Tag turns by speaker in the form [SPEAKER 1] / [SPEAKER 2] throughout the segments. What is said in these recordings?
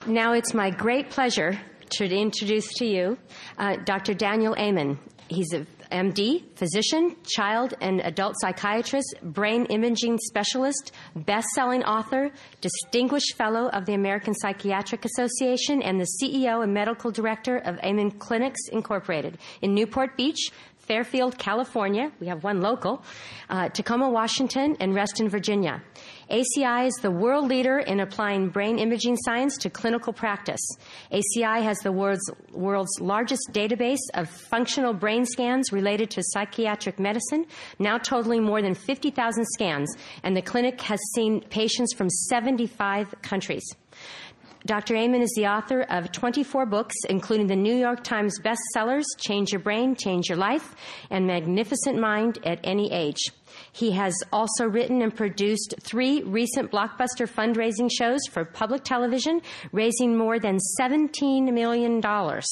[SPEAKER 1] Now it's my great pleasure to introduce to you Dr. Daniel Amen. He's a MD, physician, child and adult psychiatrist, brain imaging specialist, best-selling author, distinguished fellow of the American Psychiatric Association, and the CEO and medical director of Amen Clinics Incorporated in Newport Beach, Fairfield, California. We have one local, Tacoma, Washington, and Reston, Virginia. ACI is the world leader in applying brain imaging science to clinical practice. ACI has the world's largest database of functional brain scans related to psychiatric medicine, now totaling more than 50,000 scans, and the clinic has seen patients from 75 countries. Dr. Amen is the author of 24 books, including the New York Times bestsellers, Change Your Brain, Change Your Life, and Magnificent Mind at Any Age. He has also written and produced 3 recent blockbuster fundraising shows for public television, raising more than $17 million.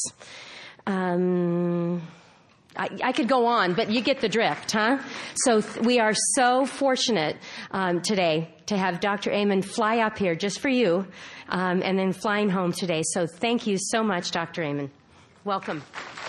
[SPEAKER 1] I could go on, but you get the drift, huh? So we are so fortunate today to have Dr. Amen fly up here just for you and then flying home today. So thank you so much, Dr. Amen. Welcome.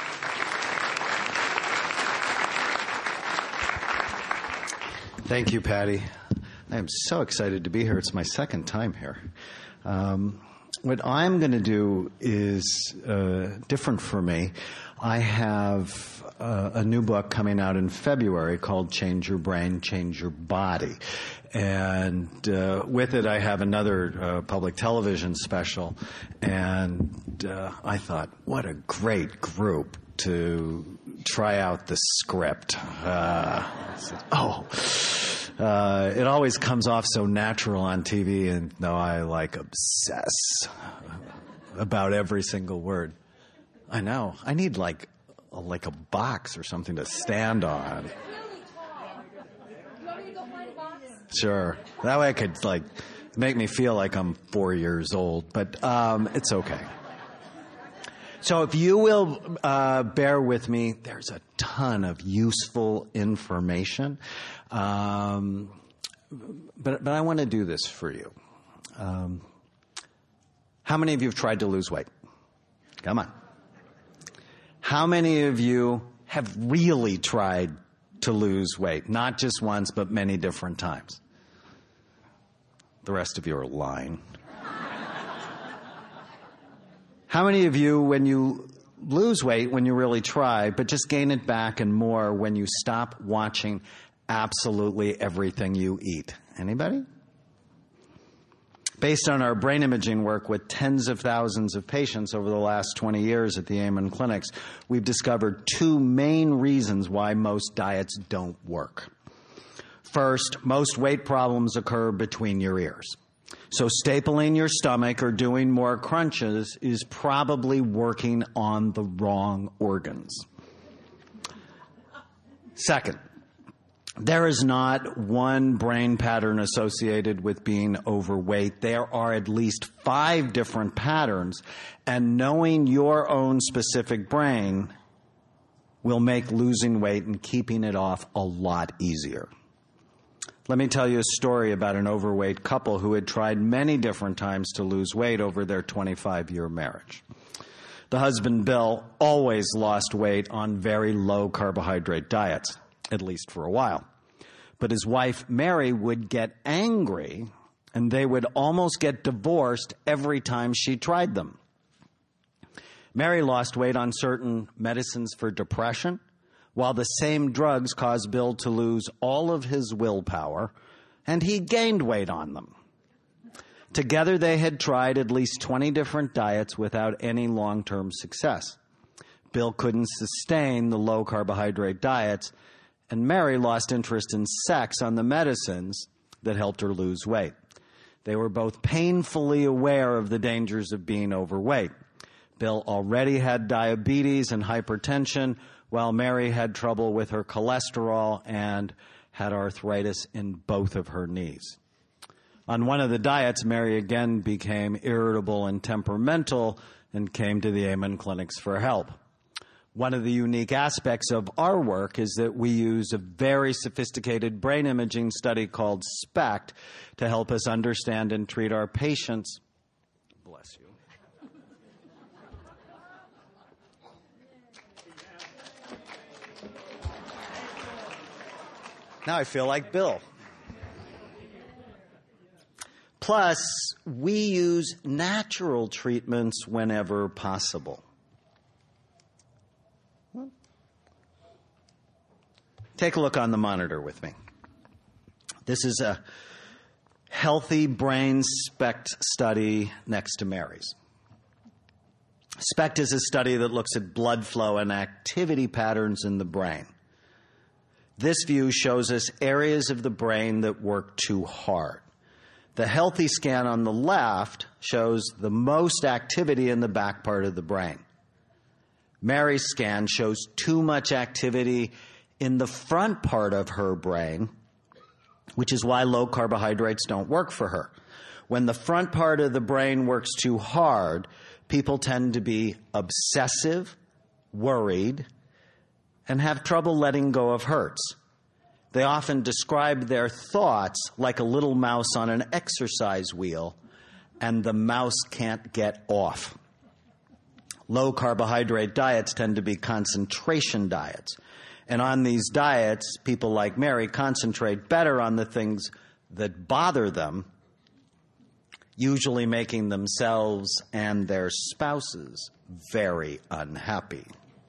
[SPEAKER 2] Thank you, Patty. I am so excited to be here. It's my second time here. What I'm going to do is different for me. I have a new book coming out in February called Change Your Brain, Change Your Body. And with it, I have another public television special. And I thought, what a great group to try out the script. It always comes off so natural on TV, and though I obsess about every single word. I know. I need like a box or something to stand on. Sure. That way I could make me feel like I'm 4 years old, but it's okay. So if you will bear with me, there's a ton of useful information. But I want to do this for you. How many of you have tried to lose weight? Come on. How many of you have really tried to lose weight? Not just once, but many different times. The rest of you are lying. How many of you, when you lose weight, when you really try, but just gain it back and more when you stop watching absolutely everything you eat? Anybody? Based on our brain imaging work with tens of thousands of patients over the last 20 years at the Amen Clinics, we've discovered 2 main reasons why most diets don't work. First, most weight problems occur between your ears. So stapling your stomach or doing more crunches is probably working on the wrong organs. Second, there is not one brain pattern associated with being overweight. There are at least 5 different patterns, and knowing your own specific brain will make losing weight and keeping it off a lot easier. Let me tell you a story about an overweight couple who had tried many different times to lose weight over their 25-year marriage. The husband, Bill, always lost weight on very low carbohydrate diets, at least for a while. But his wife, Mary, would get angry, and they would almost get divorced every time she tried them. Mary lost weight on certain medicines for depression, while the same drugs caused Bill to lose all of his willpower, and he gained weight on them. Together, they had tried at least 20 different diets without any long-term success. Bill couldn't sustain the low-carbohydrate diets, and Mary lost interest in sex on the medicines that helped her lose weight. They were both painfully aware of the dangers of being overweight. Bill already had diabetes and hypertension, while Mary had trouble with her cholesterol and had arthritis in both of her knees. On one of the diets, Mary again became irritable and temperamental and came to the Amen Clinics for help. One of the unique aspects of our work is that we use a very sophisticated brain imaging study called SPECT to help us understand and treat our patients. Bless you. Now I feel like Bill. Plus, we use natural treatments whenever possible. Take a look on the monitor with me. This is a healthy brain SPECT study next to Mary's. SPECT is a study that looks at blood flow and activity patterns in the brain. This view shows us areas of the brain that work too hard. The healthy scan on the left shows the most activity in the back part of the brain. Mary's scan shows too much activity in the front part of her brain, which is why low carbohydrates don't work for her. When the front part of the brain works too hard, people tend to be obsessive, worried, and have trouble letting go of hurts. They often describe their thoughts like a little mouse on an exercise wheel, and the mouse can't get off. Low carbohydrate diets tend to be concentration diets. And on these diets, people like Mary concentrate better on the things that bother them, usually making themselves and their spouses very unhappy.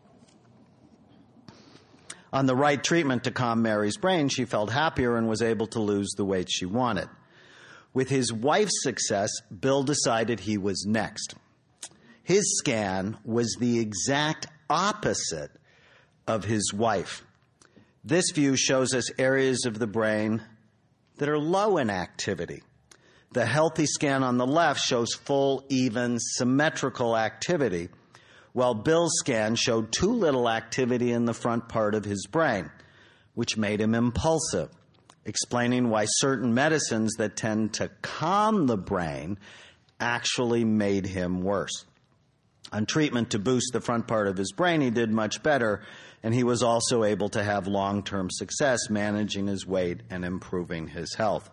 [SPEAKER 2] On the right treatment to calm Mary's brain, she felt happier and was able to lose the weight she wanted. With his wife's success, Bill decided he was next. His scan was the exact opposite of his wife. This view shows us areas of the brain that are low in activity. The healthy scan on the left shows full, even, symmetrical activity, while Bill's scan showed too little activity in the front part of his brain, which made him impulsive, explaining why certain medicines that tend to calm the brain actually made him worse. On treatment to boost the front part of his brain, he did much better, and he was also able to have long-term success managing his weight and improving his health.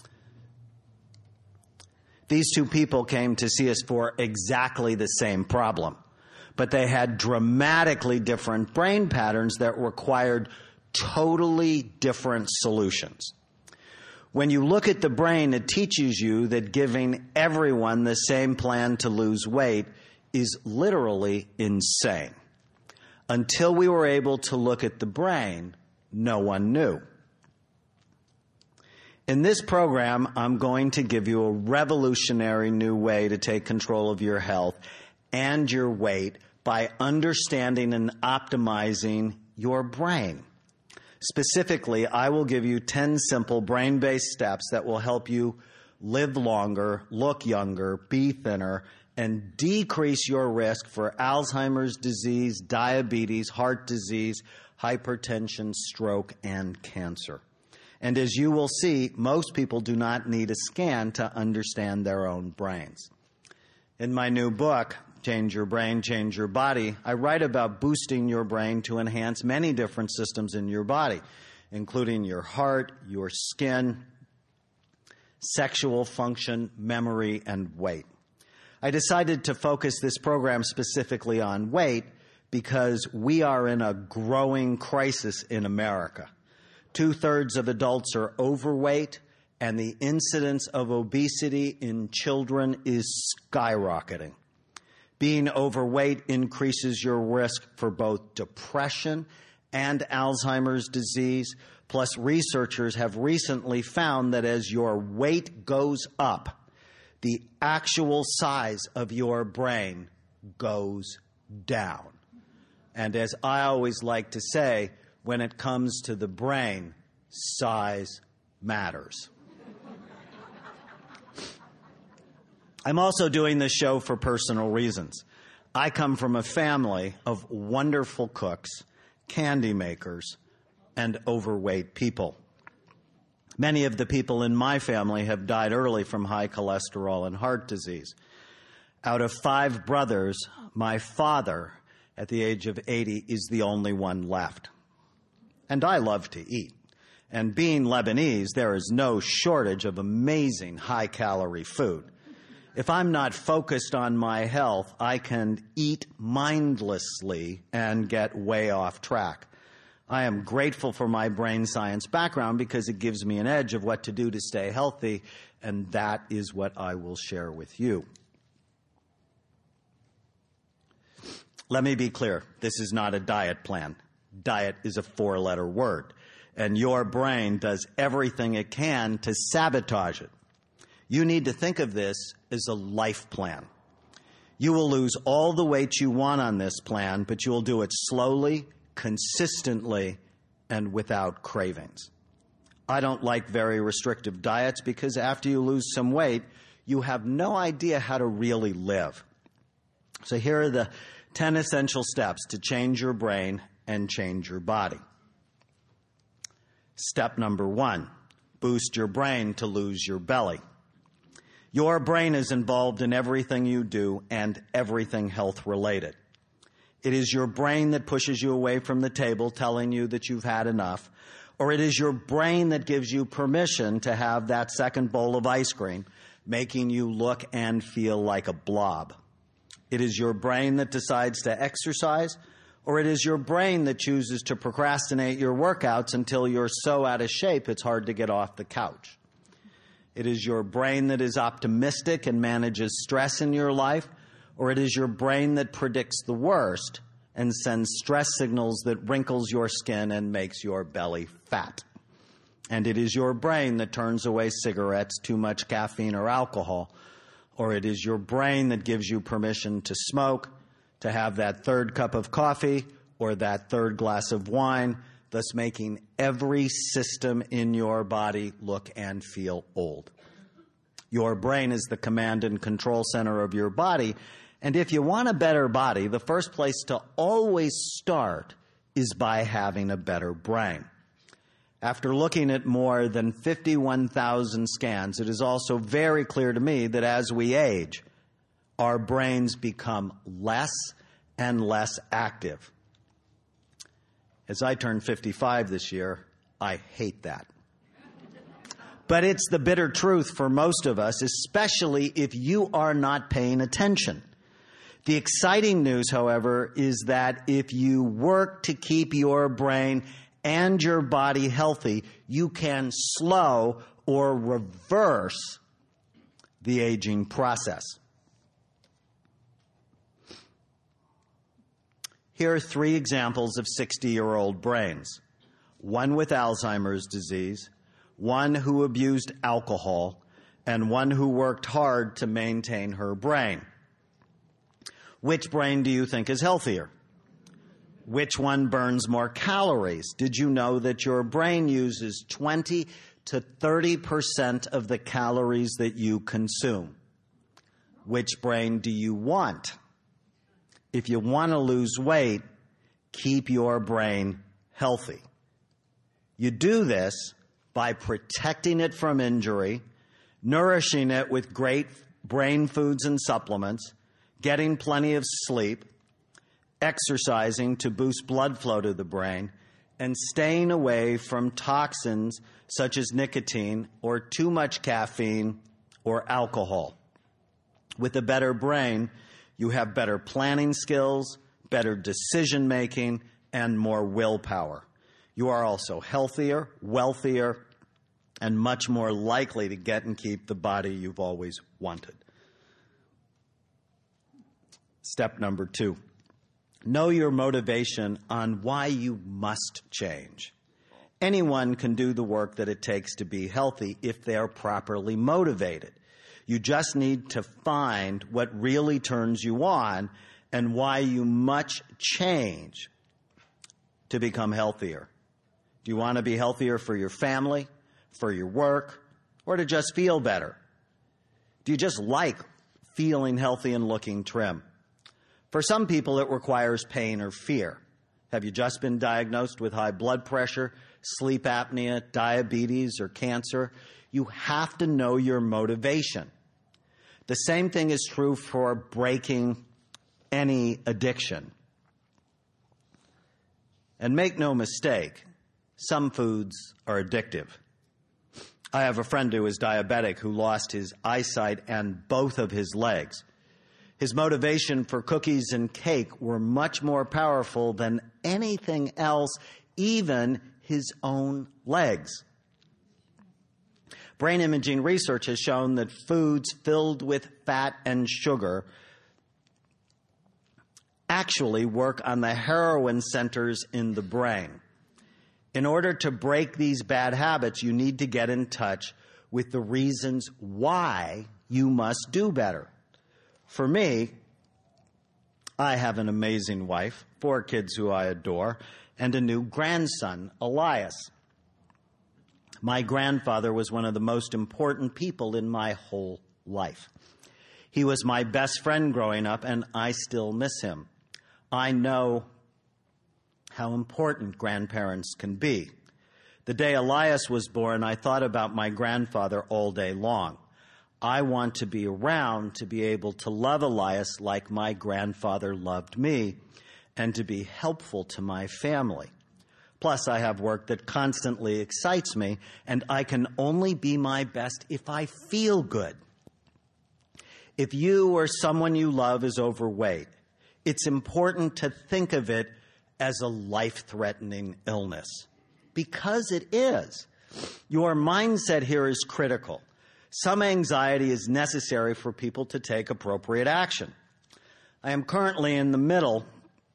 [SPEAKER 2] These two people came to see us for exactly the same problem, but they had dramatically different brain patterns that required totally different solutions. When you look at the brain, it teaches you that giving everyone the same plan to lose weight is literally insane. Until we were able to look at the brain, no one knew. In this program, I'm going to give you a revolutionary new way to take control of your health and your weight by understanding and optimizing your brain. Specifically, I will give you 10 simple brain-based steps that will help you live longer, look younger, be thinner, and decrease your risk for Alzheimer's disease, diabetes, heart disease, hypertension, stroke, and cancer. And as you will see, most people do not need a scan to understand their own brains. In my new book, Change Your Brain, Change Your Body, I write about boosting your brain to enhance many different systems in your body, including your heart, your skin, sexual function, memory, and weight. I decided to focus this program specifically on weight because we are in a growing crisis in America. 2/3 of adults are overweight, and the incidence of obesity in children is skyrocketing. Being overweight increases your risk for both depression and Alzheimer's disease. Plus, researchers have recently found that as your weight goes up, the actual size of your brain goes down. And as I always like to say, when it comes to the brain, size matters. I'm also doing this show for personal reasons. I come from a family of wonderful cooks, candy makers, and overweight people. Many of the people in my family have died early from high cholesterol and heart disease. Out of 5 brothers, my father, at the age of 80, is the only one left. And I love to eat. And being Lebanese, there is no shortage of amazing high-calorie food. If I'm not focused on my health, I can eat mindlessly and get way off track. I am grateful for my brain science background because it gives me an edge of what to do to stay healthy, and that is what I will share with you. Let me be clear. This is not a diet plan. Diet is a 4-letter word, and your brain does everything it can to sabotage it. You need to think of this as a life plan. You will lose all the weight you want on this plan, but you will do it slowly, consistently, and without cravings. I don't like very restrictive diets because after you lose some weight, you have no idea how to really live. So here are the 10 essential steps to change your brain and change your body. Step number 1, boost your brain to lose your belly. Your brain is involved in everything you do and everything health-related. It is your brain that pushes you away from the table, telling you that you've had enough, or it is your brain that gives you permission to have that second bowl of ice cream, making you look and feel like a blob. It is your brain that decides to exercise, or it is your brain that chooses to procrastinate your workouts until you're so out of shape it's hard to get off the couch. It is your brain that is optimistic and manages stress in your life, or it is your brain that predicts the worst and sends stress signals that wrinkles your skin and makes your belly fat. And it is your brain that turns away cigarettes, too much caffeine or alcohol, or it is your brain that gives you permission to smoke, to have that third cup of coffee or that third glass of wine, thus making every system in your body look and feel old. Your brain is the command and control center of your body, and if you want a better body, the first place to always start is by having a better brain. After looking at more than 51,000 scans, it is also very clear to me that as we age, our brains become less and less active. As I turn 55 this year, I hate that. But it's the bitter truth for most of us, especially if you are not paying attention. The exciting news, however, is that if you work to keep your brain and your body healthy, you can slow or reverse the aging process. Here are 3 examples of 60-year-old brains. One with Alzheimer's disease, one who abused alcohol, and one who worked hard to maintain her brain. Which brain do you think is healthier? Which one burns more calories? Did you know that your brain uses 20 to 30% of the calories that you consume? Which brain do you want? If you want to lose weight, keep your brain healthy. You do this by protecting it from injury, nourishing it with great brain foods and supplements, getting plenty of sleep, exercising to boost blood flow to the brain, and staying away from toxins such as nicotine or too much caffeine or alcohol. With a better brain, you have better planning skills, better decision making, and more willpower. You are also healthier, wealthier, and much more likely to get and keep the body you've always wanted. Step number 2, know your motivation on why you must change. Anyone can do the work that it takes to be healthy if they are properly motivated. You just need to find what really turns you on and why you must change to become healthier. Do you want to be healthier for your family, for your work, or to just feel better? Do you just like feeling healthy and looking trim? For some people, it requires pain or fear. Have you just been diagnosed with high blood pressure, sleep apnea, diabetes, or cancer? You have to know your motivation. The same thing is true for breaking any addiction. And make no mistake, some foods are addictive. I have a friend who is diabetic who lost his eyesight and both of his legs. His motivation for cookies and cake were much more powerful than anything else even his own legs. Brain imaging research has shown that foods filled with fat and sugar actually work on the heroin centers in the brain. In order to break these bad habits, you need to get in touch with the reasons why you must do better. For me, I have an amazing wife, 4 kids who I adore, and a new grandson, Elias. My grandfather was one of the most important people in my whole life. He was my best friend growing up, and I still miss him. I know how important grandparents can be. The day Elias was born, I thought about my grandfather all day long. I want to be around to be able to love Elias like my grandfather loved me and to be helpful to my family. Plus, I have work that constantly excites me, and I can only be my best if I feel good. If you or someone you love is overweight, it's important to think of it as a life-threatening illness, because it is. Your mindset here is critical. Some anxiety is necessary for people to take appropriate action. I am currently in the middle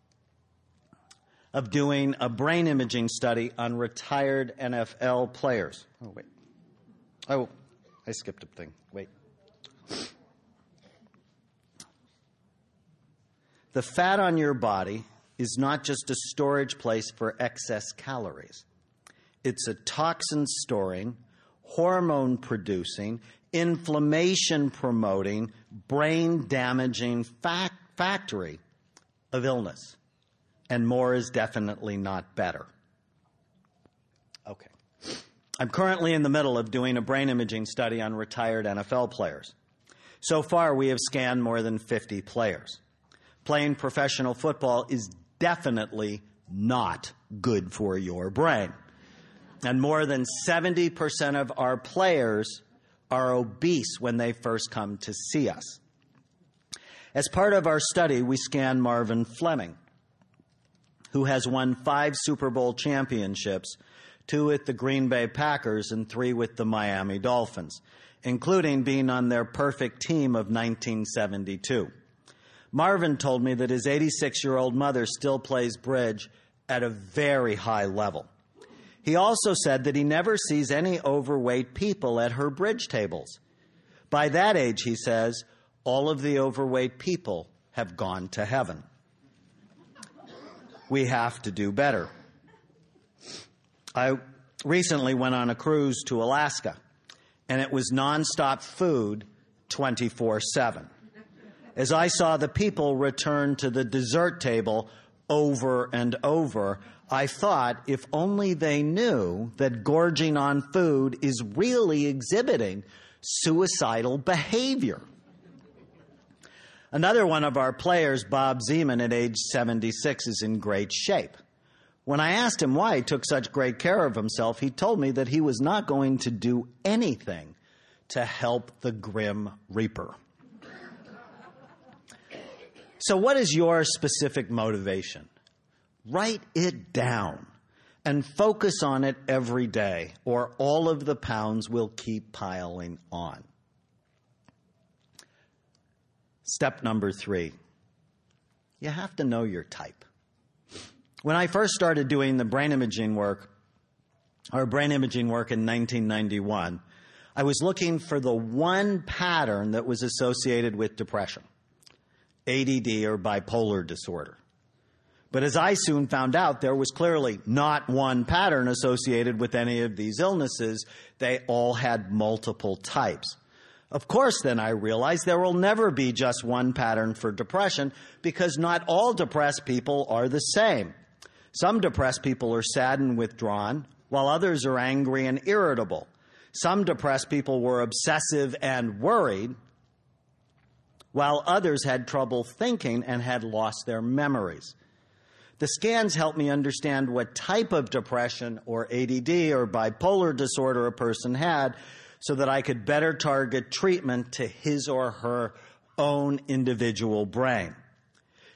[SPEAKER 2] of doing a brain imaging study on retired NFL players. Oh, wait. Oh, I skipped a thing. Wait. The fat on your body is not just a storage place for excess calories. It's a toxin-storing, hormone-producing, inflammation-promoting, brain-damaging factory of illness. And more is definitely not better. Okay. I'm currently in the middle of doing a brain imaging study on retired NFL players. So far, we have scanned more than 50 players. Playing professional football is definitely not good for your brain. And more than 70% of our players are obese when they first come to see us. As part of our study, we scanned Marvin Fleming, who has won 5 Super Bowl championships, 2 with the Green Bay Packers and 3 with the Miami Dolphins, including being on their perfect team of 1972. Marvin told me that his 86-year-old mother still plays bridge at a very high level. He also said that he never sees any overweight people at her bridge tables. By that age, he says, all of the overweight people have gone to heaven. We have to do better. I recently went on a cruise to Alaska, and it was nonstop food 24/7. As I saw the people return to the dessert table over and over, I thought if only they knew that gorging on food is really exhibiting suicidal behavior. Another one of our players, Bob Zeman, at age 76, is in great shape. When I asked him why he took such great care of himself, he told me that he was not going to do anything to help the Grim Reaper. So what is your specific motivation? Write it down and focus on it every day, or all of the pounds will keep piling on. Step number 3, you have to know your type. When I first started doing the brain imaging work in 1991, I was looking for the one pattern that was associated with depression, ADD or bipolar disorder. But as I soon found out, there was clearly not one pattern associated with any of these illnesses. They all had multiple types. Of course, then I realized there will never be just one pattern for depression, because not all depressed people are the same. Some depressed people are sad and withdrawn, while others are angry and irritable. Some depressed people were obsessive and worried, while others had trouble thinking and had lost their memories. The scans helped me understand what type of depression or ADD or bipolar disorder a person had, so that I could better target treatment to his or her own individual brain.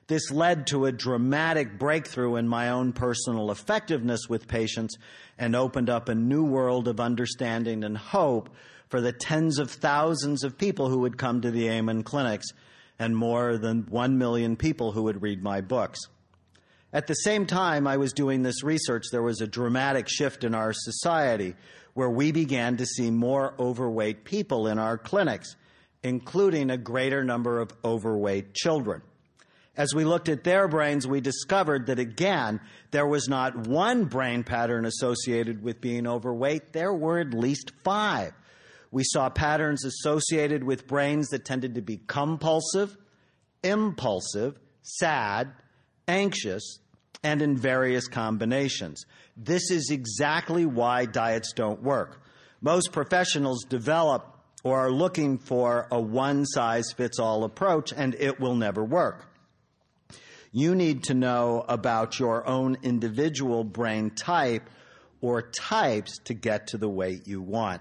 [SPEAKER 2] This led to a dramatic breakthrough in my own personal effectiveness with patients and opened up a new world of understanding and hope for the tens of thousands of people who would come to the Amen clinics and more than 1 million people who would read my books. At the same time I was doing this research, there was a dramatic shift in our society where we began to see more overweight people in our clinics, including a greater number of overweight children. As we looked at their brains, we discovered that, again, there was not one brain pattern associated with being overweight. There were at least 5. We saw patterns associated with brains that tended to be compulsive, impulsive, sad, anxious, and in various combinations. This is exactly why diets don't work. Most professionals develop or are looking for a one-size-fits-all approach, and it will never work. You need to know about your own individual brain type or types to get to the weight you want.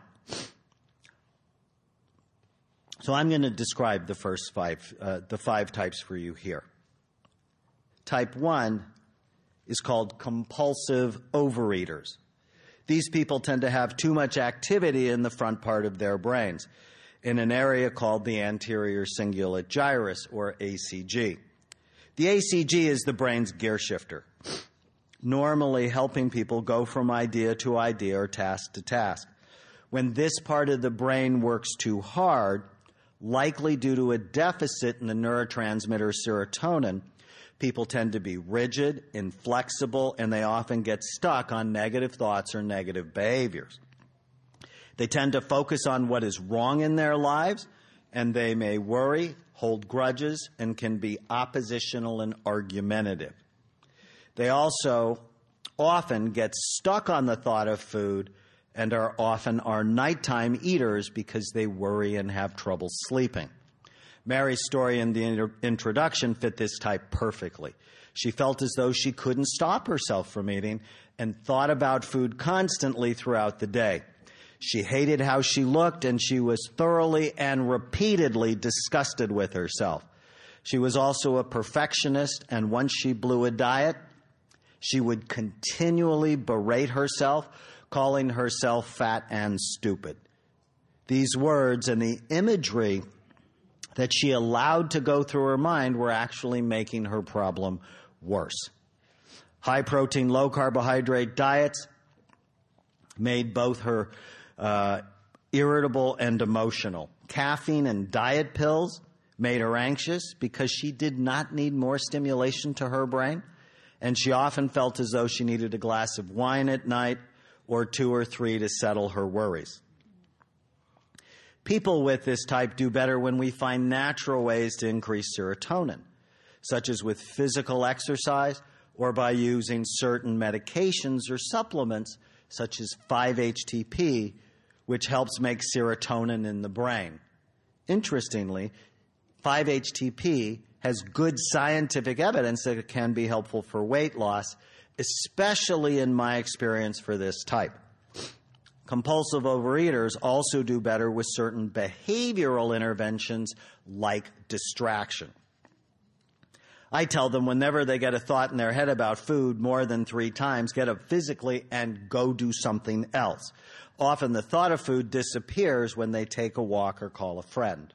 [SPEAKER 2] So I'm going to describe the first 5 types for you here. Type 1 is called compulsive overeaters. These people tend to have too much activity in the front part of their brains in an area called the anterior cingulate gyrus, or ACG. The ACG is the brain's gear shifter, normally helping people go from idea to idea or task to task. When this part of the brain works too hard, likely due to a deficit in the neurotransmitter serotonin, people tend to be rigid, inflexible, and they often get stuck on negative thoughts or negative behaviors. They tend to focus on what is wrong in their lives, and they may worry, hold grudges, and can be oppositional and argumentative. They also often get stuck on the thought of food and are often nighttime eaters because they worry and have trouble sleeping. Mary's story in the introduction fit this type perfectly. She felt as though she couldn't stop herself from eating and thought about food constantly throughout the day. She hated how she looked, and she was thoroughly and repeatedly disgusted with herself. She was also a perfectionist, and once she blew a diet, she would continually berate herself, calling herself fat and stupid. These words and the imagery that she allowed to go through her mind were actually making her problem worse. High-protein, low-carbohydrate diets made both her irritable and emotional. Caffeine and diet pills made her anxious because she did not need more stimulation to her brain, and she often felt as though she needed a glass of wine at night or 2 or 3 to settle her worries. People with this type do better when we find natural ways to increase serotonin, such as with physical exercise or by using certain medications or supplements, such as 5-HTP, which helps make serotonin in the brain. Interestingly, 5-HTP has good scientific evidence that it can be helpful for weight loss, especially in my experience for this type. Compulsive overeaters also do better with certain behavioral interventions like distraction. I tell them whenever they get a thought in their head about food more than 3 times, get up physically and go do something else. Often the thought of food disappears when they take a walk or call a friend.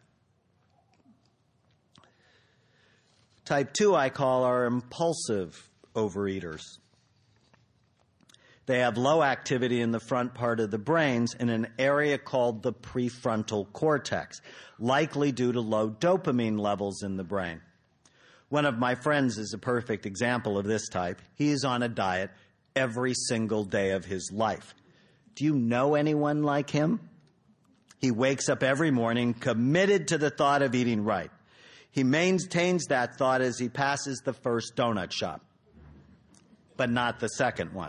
[SPEAKER 2] Type 2 I call our impulsive overeaters. They have low activity in the front part of the brains in an area called the prefrontal cortex, likely due to low dopamine levels in the brain. One of my friends is a perfect example of this type. He is on a diet every single day of his life. Do you know anyone like him? He wakes up every morning committed to the thought of eating right. He maintains that thought as he passes the first donut shop, but not the second one.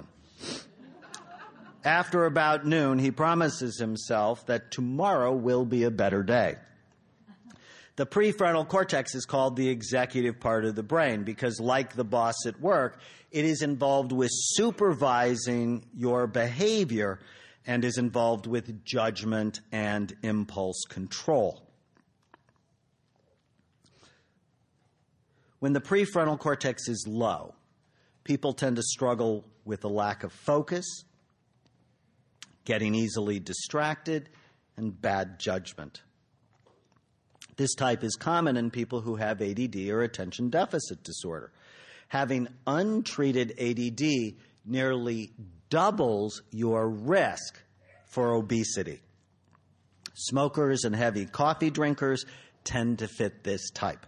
[SPEAKER 2] After about noon, he promises himself that tomorrow will be a better day. The prefrontal cortex is called the executive part of the brain because, like the boss at work, it is involved with supervising your behavior and is involved with judgment and impulse control. When the prefrontal cortex is low, people tend to struggle with a lack of focus, getting easily distracted, and bad judgment. This type is common in people who have ADD or attention deficit disorder. Having untreated ADD nearly doubles your risk for obesity. Smokers and heavy coffee drinkers tend to fit this type.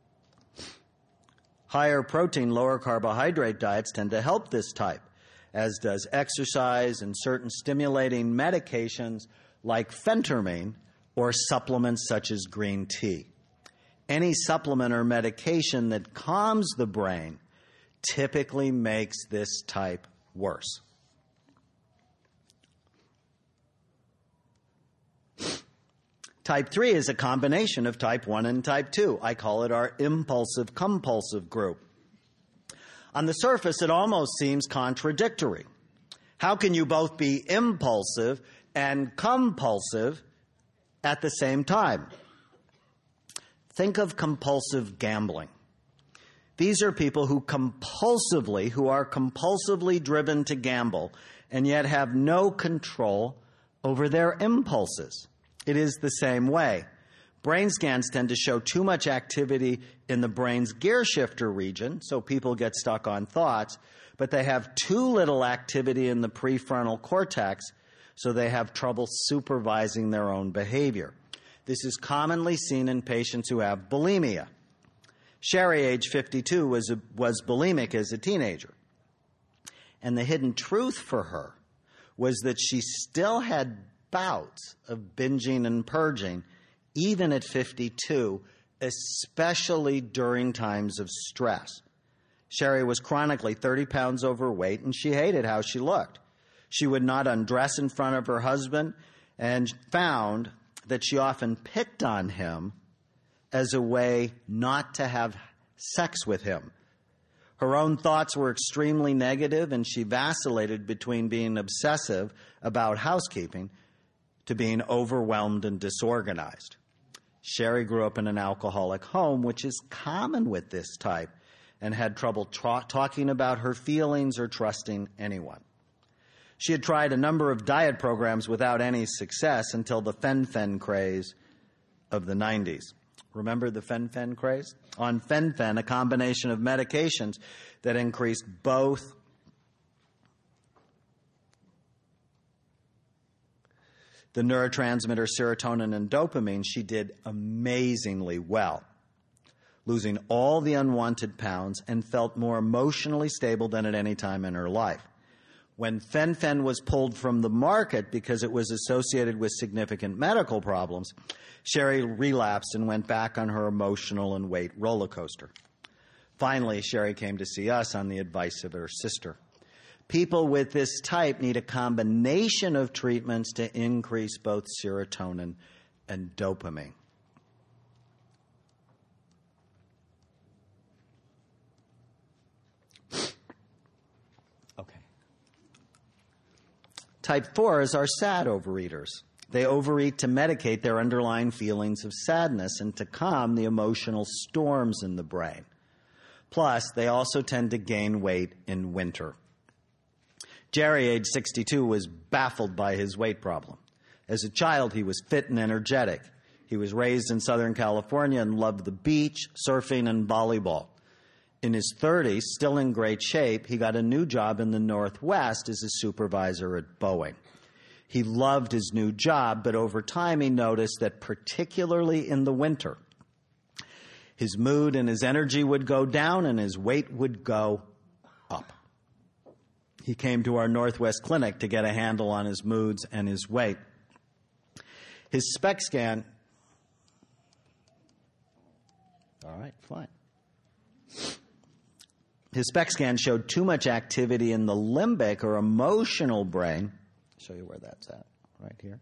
[SPEAKER 2] Higher protein, lower carbohydrate diets tend to help this type, as does exercise and certain stimulating medications like phentermine or supplements such as green tea. Any supplement or medication that calms the brain typically makes this type worse. Type 3 is a combination of type 1 and type 2. I call it our impulsive-compulsive group. On the surface, it almost seems contradictory. How can you both be impulsive and compulsive at the same time? Think of compulsive gambling. These are people who are compulsively driven to gamble and yet have no control over their impulses. It is the same way. Brain scans tend to show too much activity in the brain's gear shifter region, so people get stuck on thoughts, but they have too little activity in the prefrontal cortex, so they have trouble supervising their own behavior. This is commonly seen in patients who have bulimia. Sherry, age 52, was bulimic as a teenager. And the hidden truth for her was that she still had bouts of binging and purging, even at 52, especially during times of stress. Sherry was chronically 30 pounds overweight, and she hated how she looked. She would not undress in front of her husband and found that she often picked on him as a way not to have sex with him. Her own thoughts were extremely negative, and she vacillated between being obsessive about housekeeping to being overwhelmed and disorganized. Sherry grew up in an alcoholic home, which is common with this type, and had trouble talking about her feelings or trusting anyone. She had tried a number of diet programs without any success until the fen-phen craze of the 90s. Remember the fen-phen craze? On fen-phen, a combination of medications that increased both the neurotransmitter serotonin and dopamine, she did amazingly well, losing all the unwanted pounds and felt more emotionally stable than at any time in her life. When fen-phen was pulled from the market because it was associated with significant medical problems, Sherry relapsed and went back on her emotional and weight roller coaster. Finally, Sherry came to see us on the advice of her sister. People with this type need a combination of treatments to increase both serotonin and dopamine. Okay. Type 4s are sad overeaters. They overeat to medicate their underlying feelings of sadness and to calm the emotional storms in the brain. Plus, they also tend to gain weight in winter. Jerry, age 62, was baffled by his weight problem. As a child, he was fit and energetic. He was raised in Southern California and loved the beach, surfing, and volleyball. In his 30s, still in great shape, he got a new job in the Northwest as a supervisor at Boeing. He loved his new job, but over time he noticed that particularly in the winter, his mood and his energy would go down and his weight would go up. He came to our Northwest clinic to get a handle on his moods and his weight. His SPECT scan, all right, fine. His SPECT scan showed too much activity in the limbic or emotional brain. I'll show you where that's at, right here.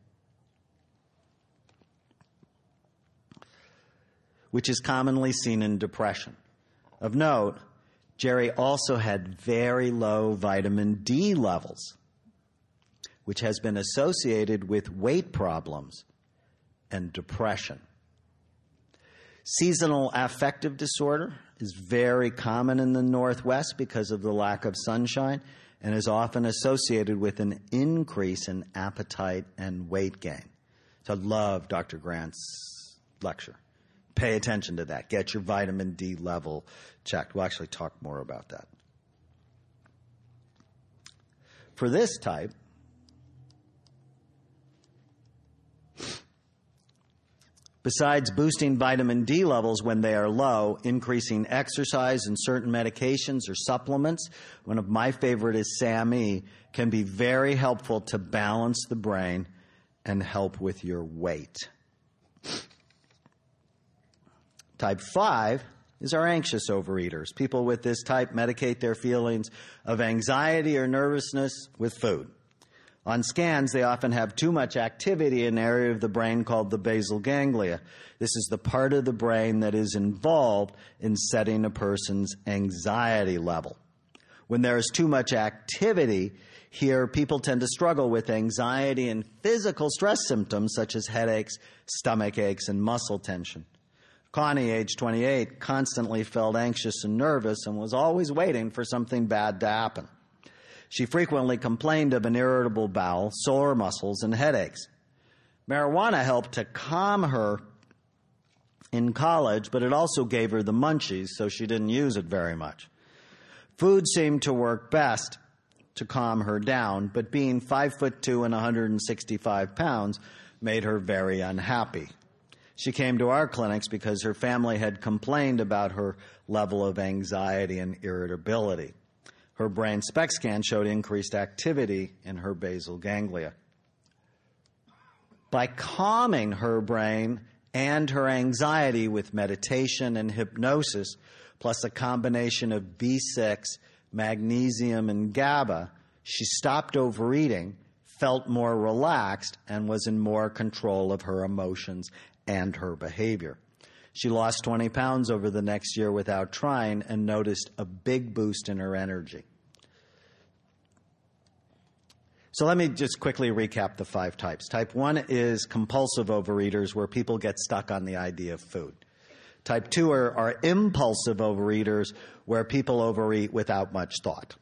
[SPEAKER 2] Which is commonly seen in depression. Of note, Jerry also had very low vitamin D levels, which has been associated with weight problems and depression. Seasonal affective disorder is very common in the Northwest because of the lack of sunshine and is often associated with an increase in appetite and weight gain. So I love Dr. Grant's lecture. Pay attention to that. Get your vitamin D level checked. We'll actually talk more about that. For this type, besides boosting vitamin D levels when they are low, increasing exercise and certain medications or supplements, one of my favorite is SAMe, can be very helpful to balance the brain and help with your weight. Type 5 is our anxious overeaters. People with this type medicate their feelings of anxiety or nervousness with food. On scans, they often have too much activity in an area of the brain called the basal ganglia. This is the part of the brain that is involved in setting a person's anxiety level. When there is too much activity here, people tend to struggle with anxiety and physical stress symptoms such as headaches, stomach aches, and muscle tension. Connie, age 28, constantly felt anxious and nervous and was always waiting for something bad to happen. She frequently complained of an irritable bowel, sore muscles, and headaches. Marijuana helped to calm her in college, but it also gave her the munchies, so she didn't use it very much. Food seemed to work best to calm her down, but being 5'2" and 165 pounds made her very unhappy. She came to our clinics because her family had complained about her level of anxiety and irritability. Her brain SPECT scan showed increased activity in her basal ganglia. By calming her brain and her anxiety with meditation and hypnosis, plus a combination of B6, magnesium, and GABA, she stopped overeating, felt more relaxed, and was in more control of her emotions and her behavior. She lost 20 pounds over the next year without trying and noticed a big boost in her energy. So let me just quickly recap the 5 types. Type 1 is compulsive overeaters, where people get stuck on the idea of food. Type 2 are impulsive overeaters, where people overeat without much thought.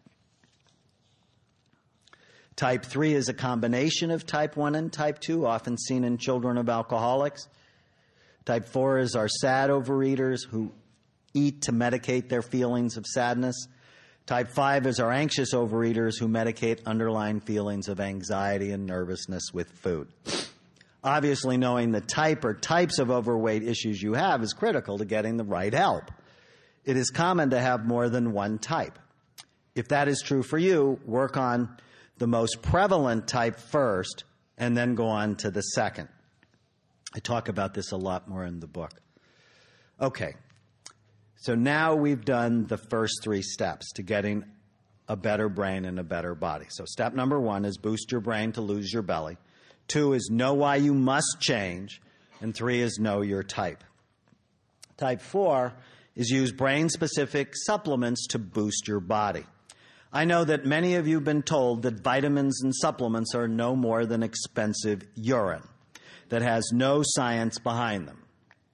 [SPEAKER 2] Type 3 is a combination of type 1 and type 2, often seen in children of alcoholics. Type 4 is our sad overeaters who eat to medicate their feelings of sadness. Type 5 is our anxious overeaters who medicate underlying feelings of anxiety and nervousness with food. Obviously, knowing the type or types of overweight issues you have is critical to getting the right help. It is common to have more than one type. If that is true for you, work on the most prevalent type first and then go on to the second. I talk about this a lot more in the book. Okay, so now we've done the first 3 steps to getting a better brain and a better body. So step number 1 is boost your brain to lose your belly. 2 is know why you must change. And 3 is know your type. Type 4 is use brain-specific supplements to boost your body. I know that many of you have been told that vitamins and supplements are no more than expensive urine that has no science behind them.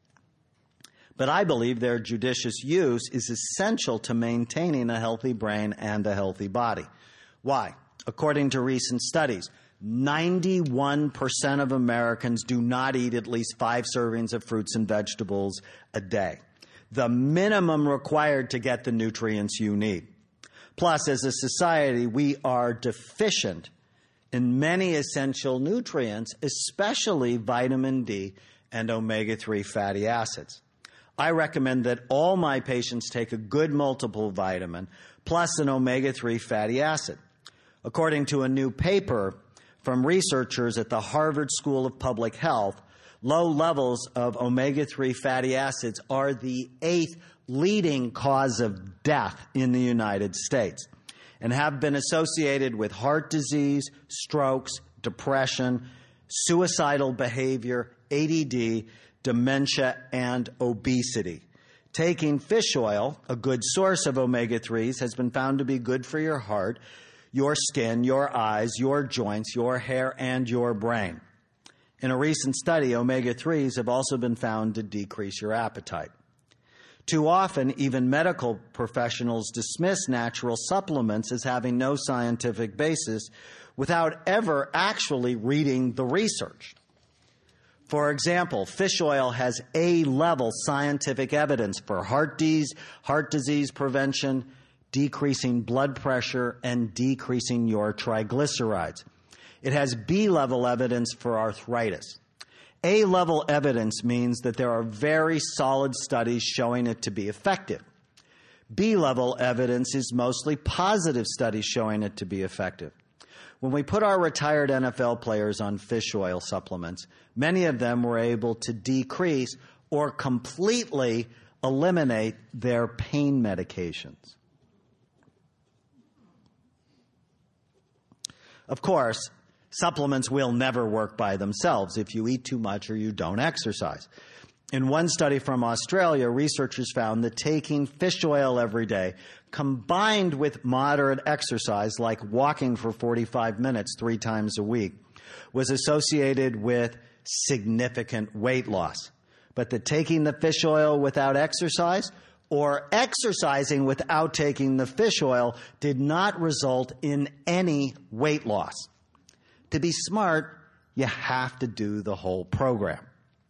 [SPEAKER 2] But I believe their judicious use is essential to maintaining a healthy brain and a healthy body. Why? According to recent studies, 91% of Americans do not eat at least 5 servings of fruits and vegetables a day, the minimum required to get the nutrients you need. Plus, as a society, we are deficient in many essential nutrients, especially vitamin D and omega-3 fatty acids. I recommend that all my patients take a good multiple vitamin plus an omega-3 fatty acid. According to a new paper from researchers at the Harvard School of Public Health, low levels of omega-3 fatty acids are the 8th leading cause of death in the United States and have been associated with heart disease, strokes, depression, suicidal behavior, ADD, dementia, and obesity. Taking fish oil, a good source of omega-3s, has been found to be good for your heart, your skin, your eyes, your joints, your hair, and your brain. In a recent study, omega-3s have also been found to decrease your appetite. Too often, even medical professionals dismiss natural supplements as having no scientific basis without ever actually reading the research. For example, fish oil has A-level scientific evidence for heart disease prevention, decreasing blood pressure, and decreasing your triglycerides. It has B-level evidence for arthritis. A-level evidence means that there are very solid studies showing it to be effective. B-level evidence is mostly positive studies showing it to be effective. When we put our retired NFL players on fish oil supplements, many of them were able to decrease or completely eliminate their pain medications. Of course, supplements will never work by themselves if you eat too much or you don't exercise. In one study from Australia, researchers found that taking fish oil every day, combined with moderate exercise like walking for 45 minutes 3 times a week, was associated with significant weight loss. But that taking the fish oil without exercise or exercising without taking the fish oil did not result in any weight loss. To be smart, you have to do the whole program.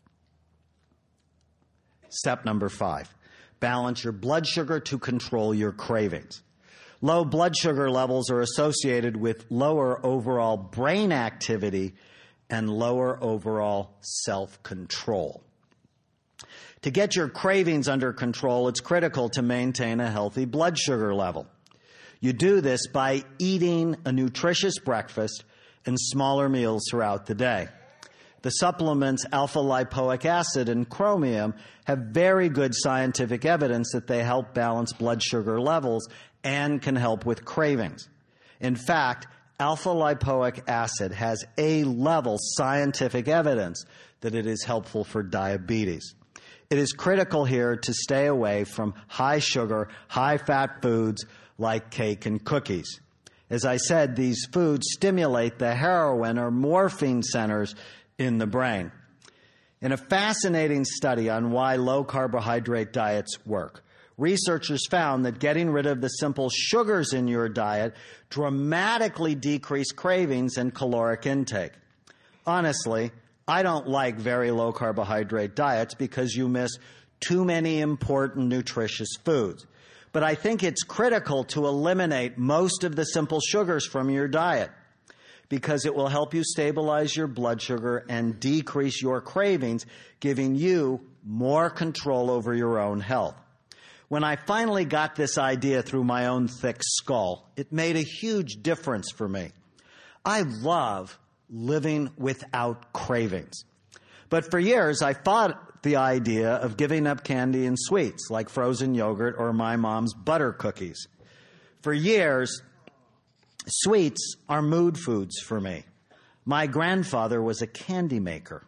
[SPEAKER 2] Step number 5, balance your blood sugar to control your cravings. Low blood sugar levels are associated with lower overall brain activity and lower overall self-control. To get your cravings under control, it's critical to maintain a healthy blood sugar level. You do this by eating a nutritious breakfast and smaller meals throughout the day. The supplements alpha-lipoic acid and chromium have very good scientific evidence that they help balance blood sugar levels and can help with cravings. In fact, alpha-lipoic acid has A-level scientific evidence that it is helpful for diabetes. It is critical here to stay away from high-sugar, high-fat foods like cake and cookies. As I said, these foods stimulate the heroin or morphine centers in the brain. In a fascinating study on why low-carbohydrate diets work, researchers found that getting rid of the simple sugars in your diet dramatically decreased cravings and caloric intake. Honestly, I don't like very low-carbohydrate diets because you miss too many important nutritious foods. But I think it's critical to eliminate most of the simple sugars from your diet because it will help you stabilize your blood sugar and decrease your cravings, giving you more control over your own health. When I finally got this idea through my own thick skull, it made a huge difference for me. I love living without cravings. But for years, I fought the idea of giving up candy and sweets like frozen yogurt or my mom's butter cookies. For years, sweets are mood foods for me. My grandfather was a candy maker.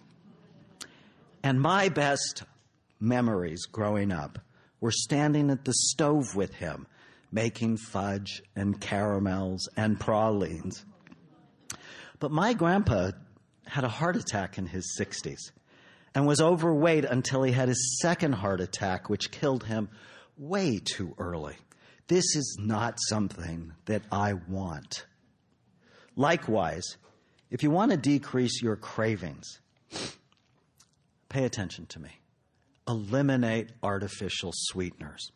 [SPEAKER 2] And my best memories growing up were standing at the stove with him, making fudge and caramels and pralines. But my grandpa had a heart attack in his 60s and was overweight until he had his second heart attack, which killed him way too early. This is not something that I want. Likewise, if you want to decrease your cravings, pay attention to me. Eliminate artificial sweeteners.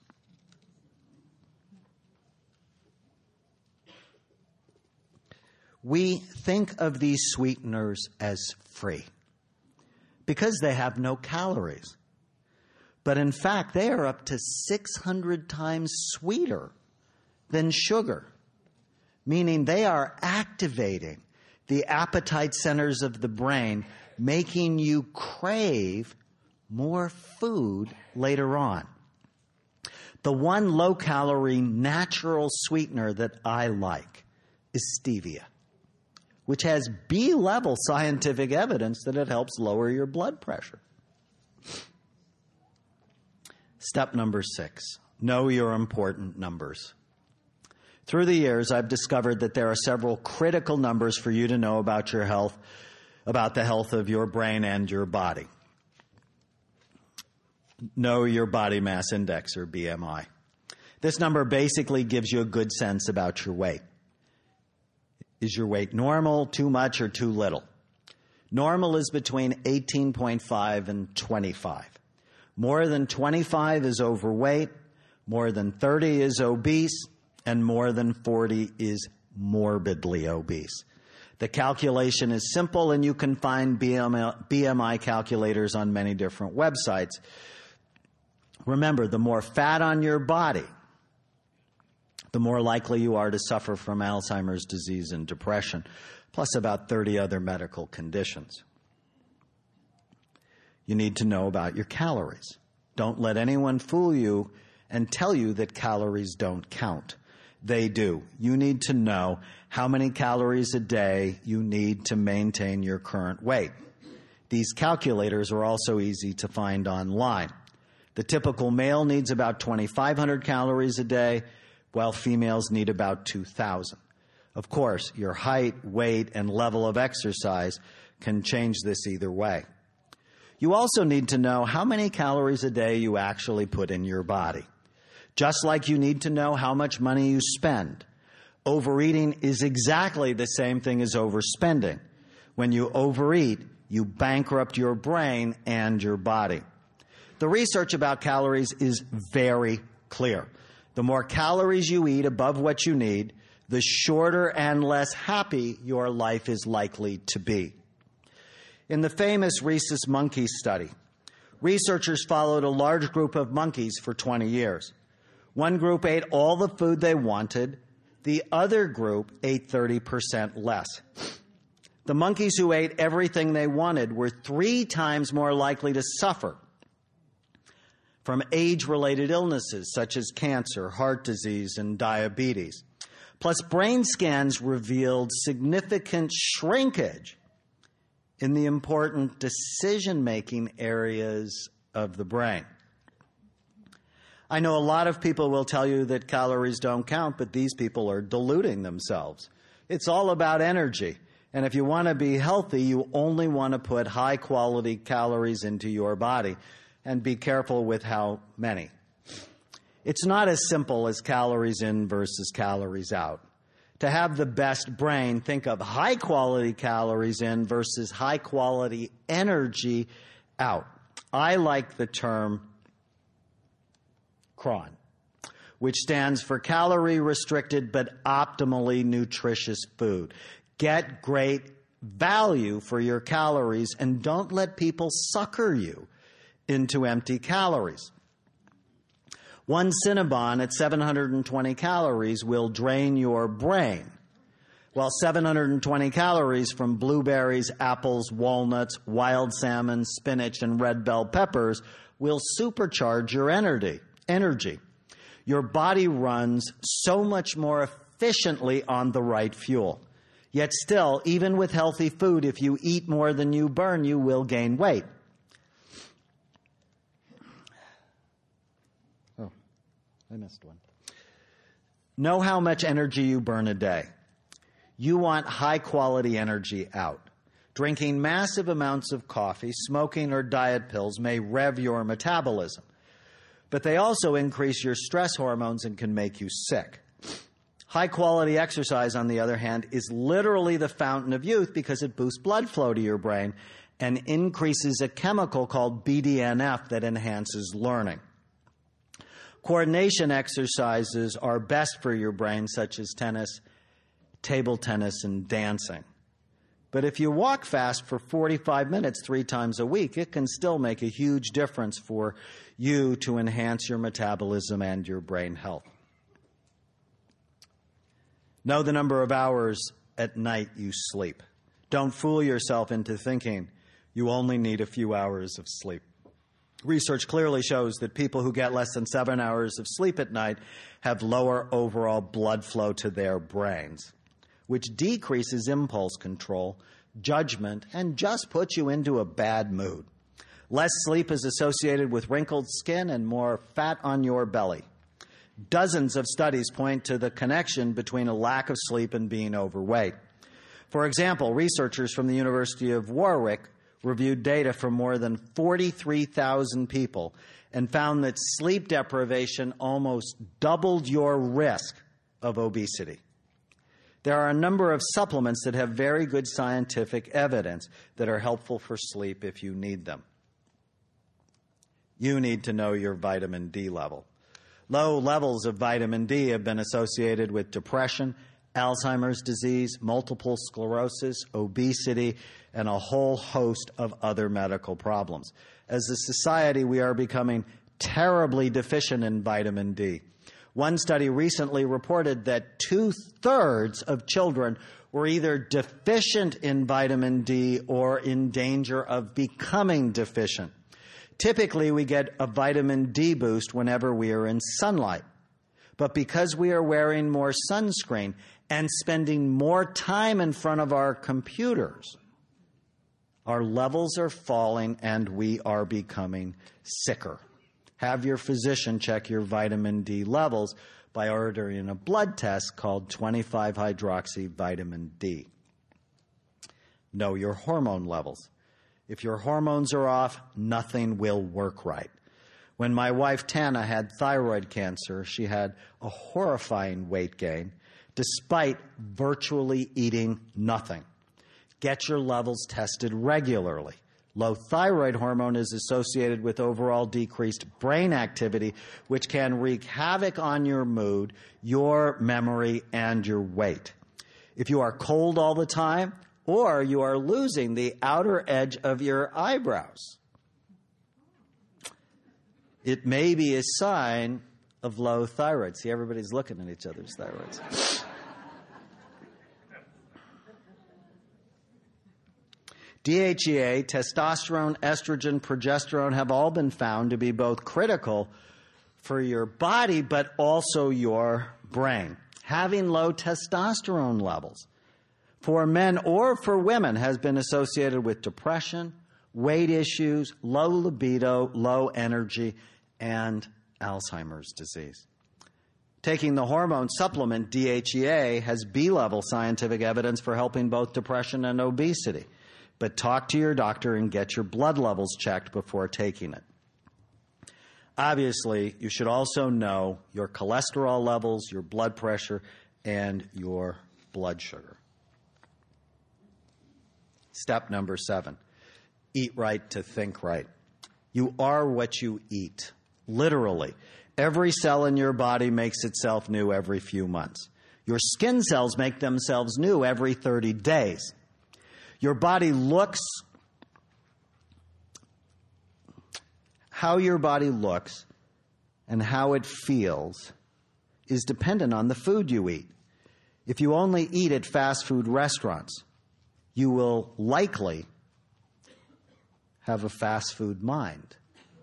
[SPEAKER 2] We think of these sweeteners as free because they have no calories. But in fact, they are up to 600 times sweeter than sugar, meaning they are activating the appetite centers of the brain, making you crave more food later on. The one low-calorie natural sweetener that I like is stevia, which has B-level scientific evidence that it helps lower your blood pressure. Step number 6, know your important numbers. Through the years, I've discovered that there are several critical numbers for you to know about your health about the health of your brain and your body. Know your body mass index, or BMI. This number basically gives you a good sense about your weight. Is your weight normal, too much, or too little? Normal is between 18.5 and 25. More than 25 is overweight, more than 30 is obese, and more than 40 is morbidly obese. The calculation is simple, and you can find BMI calculators on many different websites. Remember, the more fat on your body, the more likely you are to suffer from Alzheimer's disease and depression, plus about 30 other medical conditions. You need to know about your calories. Don't let anyone fool you and tell you that calories don't count. They do. You need to know how many calories a day you need to maintain your current weight. These calculators are also easy to find online. The typical male needs about 2,500 calories a day, while females need about 2,000. Of course, your height, weight, and level of exercise can change this either way. You also need to know how many calories a day you actually put in your body. Just like you need to know how much money you spend. Overeating is exactly the same thing as overspending. When you overeat, you bankrupt your brain and your body. The research about calories is very clear. The more calories you eat above what you need, the shorter and less happy your life is likely to be. In the famous rhesus monkey study, researchers followed a large group of monkeys for 20 years. One group ate all the food they wanted. The other group ate 30% less. The monkeys who ate everything they wanted were 3 times more likely to suffer from age-related illnesses such as cancer, heart disease, and diabetes. Plus, brain scans revealed significant shrinkage in the important decision-making areas of the brain. I know a lot of people will tell you that calories don't count, but these people are deluding themselves. It's all about energy. And if you want to be healthy, you only want to put high-quality calories into your body, and be careful with how many. It's not as simple as calories in versus calories out. To have the best brain, think of high-quality calories in versus high-quality energy out. I like the term CRON, which stands for calorie-restricted but optimally nutritious food. Get great value for your calories and don't let people sucker you into empty calories. One Cinnabon at 720 calories will drain your brain, while 720 calories from blueberries, apples, walnuts, wild salmon, spinach, and red bell peppers will supercharge your energy. Your body runs so much more efficiently on the right fuel. Yet still, even with healthy food, if you eat more than you burn, you will gain weight. Oh, I missed one. Know how much energy you burn a day. You want high-quality energy out. Drinking massive amounts of coffee, smoking, or diet pills may rev your metabolism, but they also increase your stress hormones and can make you sick. High-quality exercise, on the other hand, is literally the fountain of youth because it boosts blood flow to your brain and increases a chemical called BDNF that enhances learning. Coordination exercises are best for your brain, such as tennis, table tennis, and dancing. But if you walk fast for 45 minutes 3 times a week, it can still make a huge difference for you to enhance your metabolism and your brain health. Know the number of hours at night you sleep. Don't fool yourself into thinking you only need a few hours of sleep. Research clearly shows that people who get less than 7 hours of sleep at night have lower overall blood flow to their brains, which decreases impulse control, judgment, and just puts you into a bad mood. Less sleep is associated with wrinkled skin and more fat on your belly. Dozens of studies point to the connection between a lack of sleep and being overweight. For example, researchers from the University of Warwick reviewed data from more than 43,000 people and found that sleep deprivation almost doubled your risk of obesity. There are a number of supplements that have very good scientific evidence that are helpful for sleep if you need them. You need to know your vitamin D level. Low levels of vitamin D have been associated with depression, Alzheimer's disease, multiple sclerosis, obesity, and a whole host of other medical problems. As a society, we are becoming terribly deficient in vitamin D. One study recently reported that 2/3 of children were either deficient in vitamin D or in danger of becoming deficient. Typically, we get a vitamin D boost whenever we are in sunlight. But because we are wearing more sunscreen and spending more time in front of our computers, our levels are falling and we are becoming sicker. Have your physician check your vitamin D levels by ordering a blood test called 25-hydroxy vitamin D. Know your hormone levels. If your hormones are off, nothing will work right. When my wife Tana had thyroid cancer, she had a horrifying weight gain despite virtually eating nothing. Get your levels tested regularly. Low thyroid hormone is associated with overall decreased brain activity, which can wreak havoc on your mood, your memory, and your weight. If you are cold all the time, or you are losing the outer edge of your eyebrows, it may be a sign of low thyroid. See, everybody's looking at each other's thyroids. DHEA, testosterone, estrogen, progesterone have all been found to be both critical for your body but also your brain. Having low testosterone levels for men or for women has been associated with depression, weight issues, low libido, low energy, and Alzheimer's disease. Taking the hormone supplement DHEA has B-level scientific evidence for helping both depression and obesity. But talk to your doctor and get your blood levels checked before taking it. Obviously, you should also know your cholesterol levels, your blood pressure, and your blood sugar. Step number 7, eat right to think right. You are what you eat. Literally, every cell in your body makes itself new every few months. Your skin cells make themselves new every 30 days. Your body looks, how your body looks and how it feels is dependent on the food you eat. If you only eat at fast food restaurants, you will likely have a fast food mind.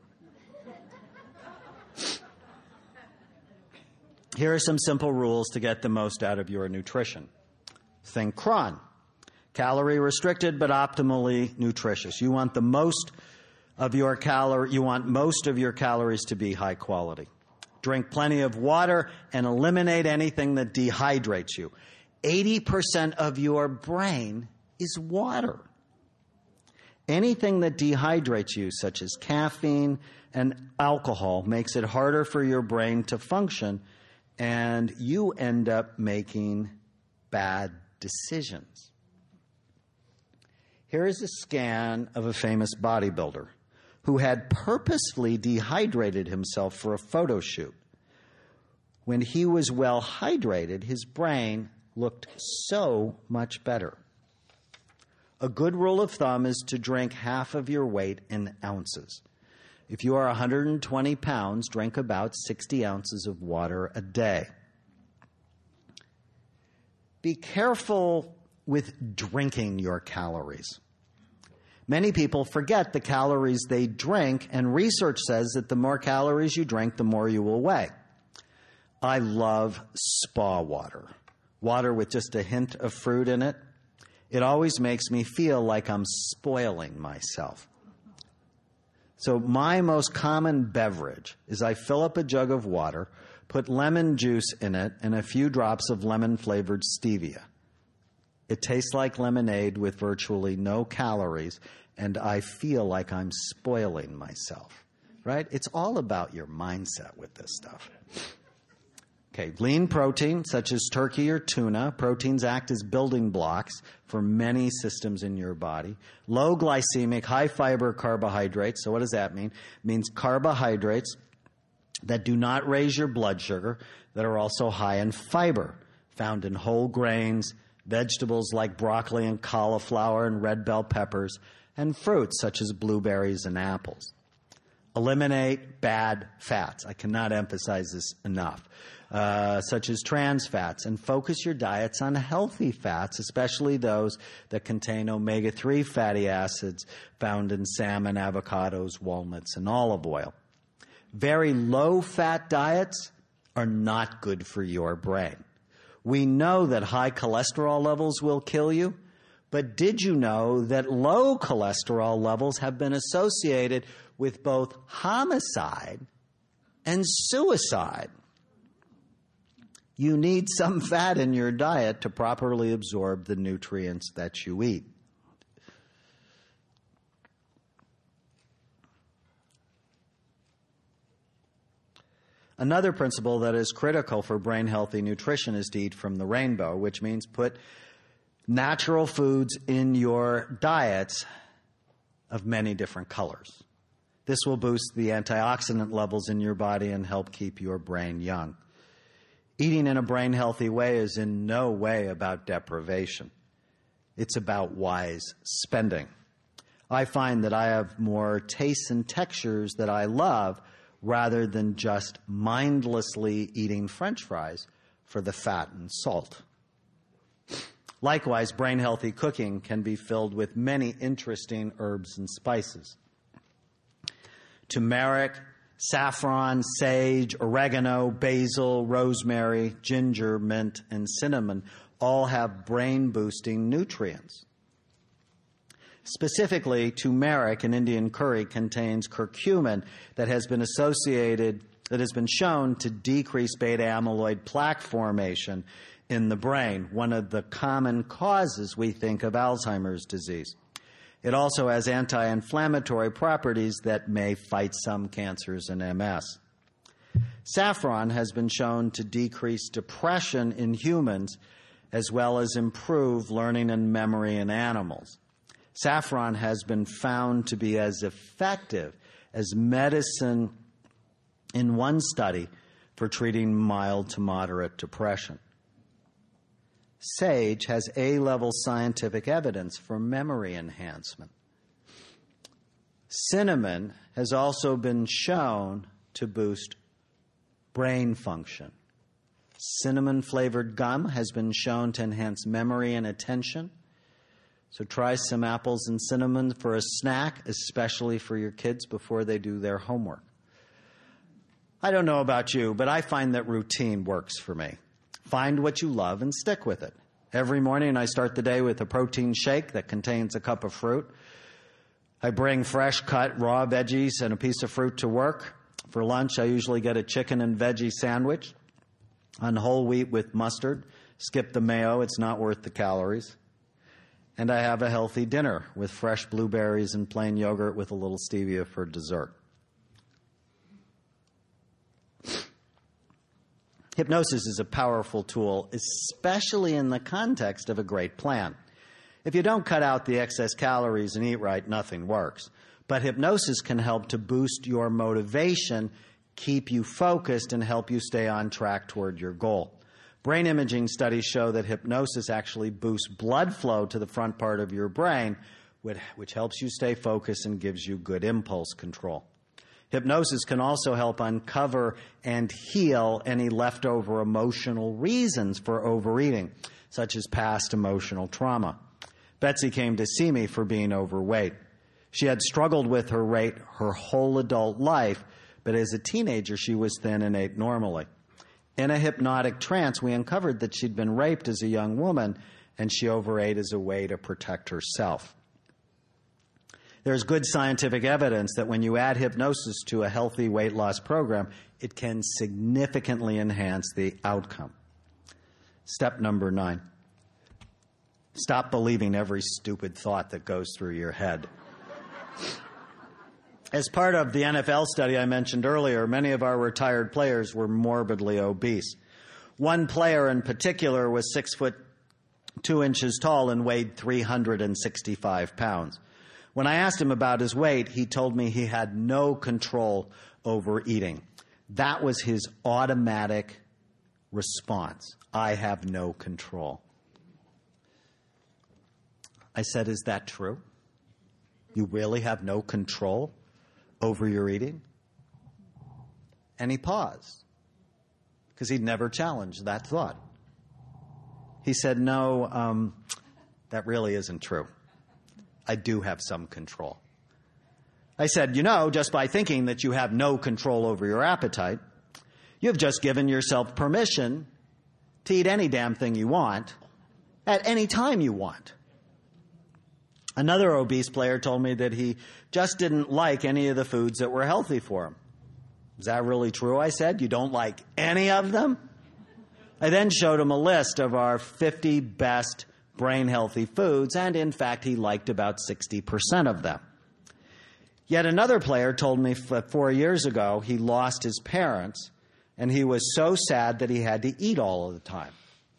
[SPEAKER 2] Here are some simple rules to get the most out of your nutrition. Think CRON. Calorie restricted but optimally nutritious. You want most of your calories to be high quality. Drink plenty of water and eliminate anything that dehydrates you. 80% of your brain is water. Anything that dehydrates you, such as caffeine and alcohol, makes it harder for your brain to function, and you end up making bad decisions. Here is a scan of a famous bodybuilder who had purposefully dehydrated himself for a photo shoot. When he was well hydrated, his brain looked so much better. A good rule of thumb is to drink half of your weight in ounces. If you are 120 pounds, drink about 60 ounces of water a day. Be careful with drinking your calories. Many people forget the calories they drink, and research says that the more calories you drink, the more you will weigh. I love spa water, water with just a hint of fruit in it. It always makes me feel like I'm spoiling myself. So my most common beverage is I fill up a jug of water, put lemon juice in it, and a few drops of lemon-flavored stevia. It tastes like lemonade with virtually no calories, and I feel like I'm spoiling myself, right? It's all about your mindset with this stuff. Okay, lean protein, such as turkey or tuna. Proteins act as building blocks for many systems in your body. Low glycemic, high fiber carbohydrates. So what does that mean? It means carbohydrates that do not raise your blood sugar, that are also high in fiber, found in whole grains, vegetables like broccoli and cauliflower and red bell peppers, and fruits such as blueberries and apples. Eliminate bad fats. I cannot emphasize this enough. Such as trans fats, and focus your diets on healthy fats, especially those that contain omega-3 fatty acids found in salmon, avocados, walnuts, and olive oil. Very low-fat diets are not good for your brain. We know that high cholesterol levels will kill you, but did you know that low cholesterol levels have been associated with both homicide and suicide? You need some fat in your diet to properly absorb the nutrients that you eat. Another principle that is critical for brain-healthy nutrition is to eat from the rainbow, which means put natural foods in your diets of many different colors. This will boost the antioxidant levels in your body and help keep your brain young. Eating in a brain-healthy way is in no way about deprivation. It's about wise spending. I find that I have more tastes and textures that I love rather than just mindlessly eating French fries for the fat and salt. Likewise, brain-healthy cooking can be filled with many interesting herbs and spices. Turmeric, saffron, sage, oregano, basil, rosemary, ginger, mint, and cinnamon all have brain-boosting nutrients. Specifically, turmeric in Indian curry contains curcumin that has been shown to decrease beta amyloid plaque formation in the brain, one of the common causes, we think, of Alzheimer's disease. It also has anti-inflammatory properties that may fight some cancers and MS. Saffron has been shown to decrease depression in humans as well as improve learning and memory in animals. Saffron has been found to be as effective as medicine in one study for treating mild to moderate depression. Sage has A-level scientific evidence for memory enhancement. Cinnamon has also been shown to boost brain function. Cinnamon-flavored gum has been shown to enhance memory and attention. So try some apples and cinnamon for a snack, especially for your kids before they do their homework. I don't know about you, but I find that routine works for me. Find what you love and stick with it. Every morning I start the day with a protein shake that contains a cup of fruit. I bring fresh cut raw veggies and a piece of fruit to work. For lunch I usually get a chicken and veggie sandwich on whole wheat with mustard. Skip the mayo, it's not worth the calories. And I have a healthy dinner with fresh blueberries and plain yogurt with a little stevia for dessert. Hypnosis is a powerful tool, especially in the context of a great plan. If you don't cut out the excess calories and eat right, nothing works. But hypnosis can help to boost your motivation, keep you focused, and help you stay on track toward your goal. Brain imaging studies show that hypnosis actually boosts blood flow to the front part of your brain, which helps you stay focused and gives you good impulse control. Hypnosis can also help uncover and heal any leftover emotional reasons for overeating, such as past emotional trauma. Betsy came to see me for being overweight. She had struggled with her weight her whole adult life, but as a teenager she was thin and ate normally. In a hypnotic trance, we uncovered that she'd been raped as a young woman, and she overate as a way to protect herself. There's good scientific evidence that when you add hypnosis to a healthy weight loss program, it can significantly enhance the outcome. Step number 9. Stop believing every stupid thought that goes through your head. As part of the NFL study I mentioned earlier, many of our retired players were morbidly obese. One player in particular was 6'2" tall and weighed 365 pounds. When I asked him about his weight, he told me he had no control over eating. That was his automatic response. I have no control. I said, is that true? You really have no control over your eating? And he paused, because he'd never challenged that thought. He said, no, that really isn't true. I do have some control. I said, just by thinking that you have no control over your appetite, you've just given yourself permission to eat any damn thing you want at any time you want. Another obese player told me that he just didn't like any of the foods that were healthy for him. Is that really true? I said, you don't like any of them? I then showed him a list of our 50 best brain-healthy foods, and in fact, he liked about 60% of them. Yet another player told me 4 years ago he lost his parents, and he was so sad that he had to eat all of the time.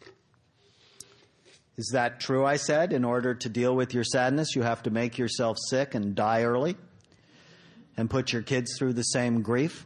[SPEAKER 2] Is that true? I said. In order to deal with your sadness, you have to make yourself sick and die early and put your kids through the same grief?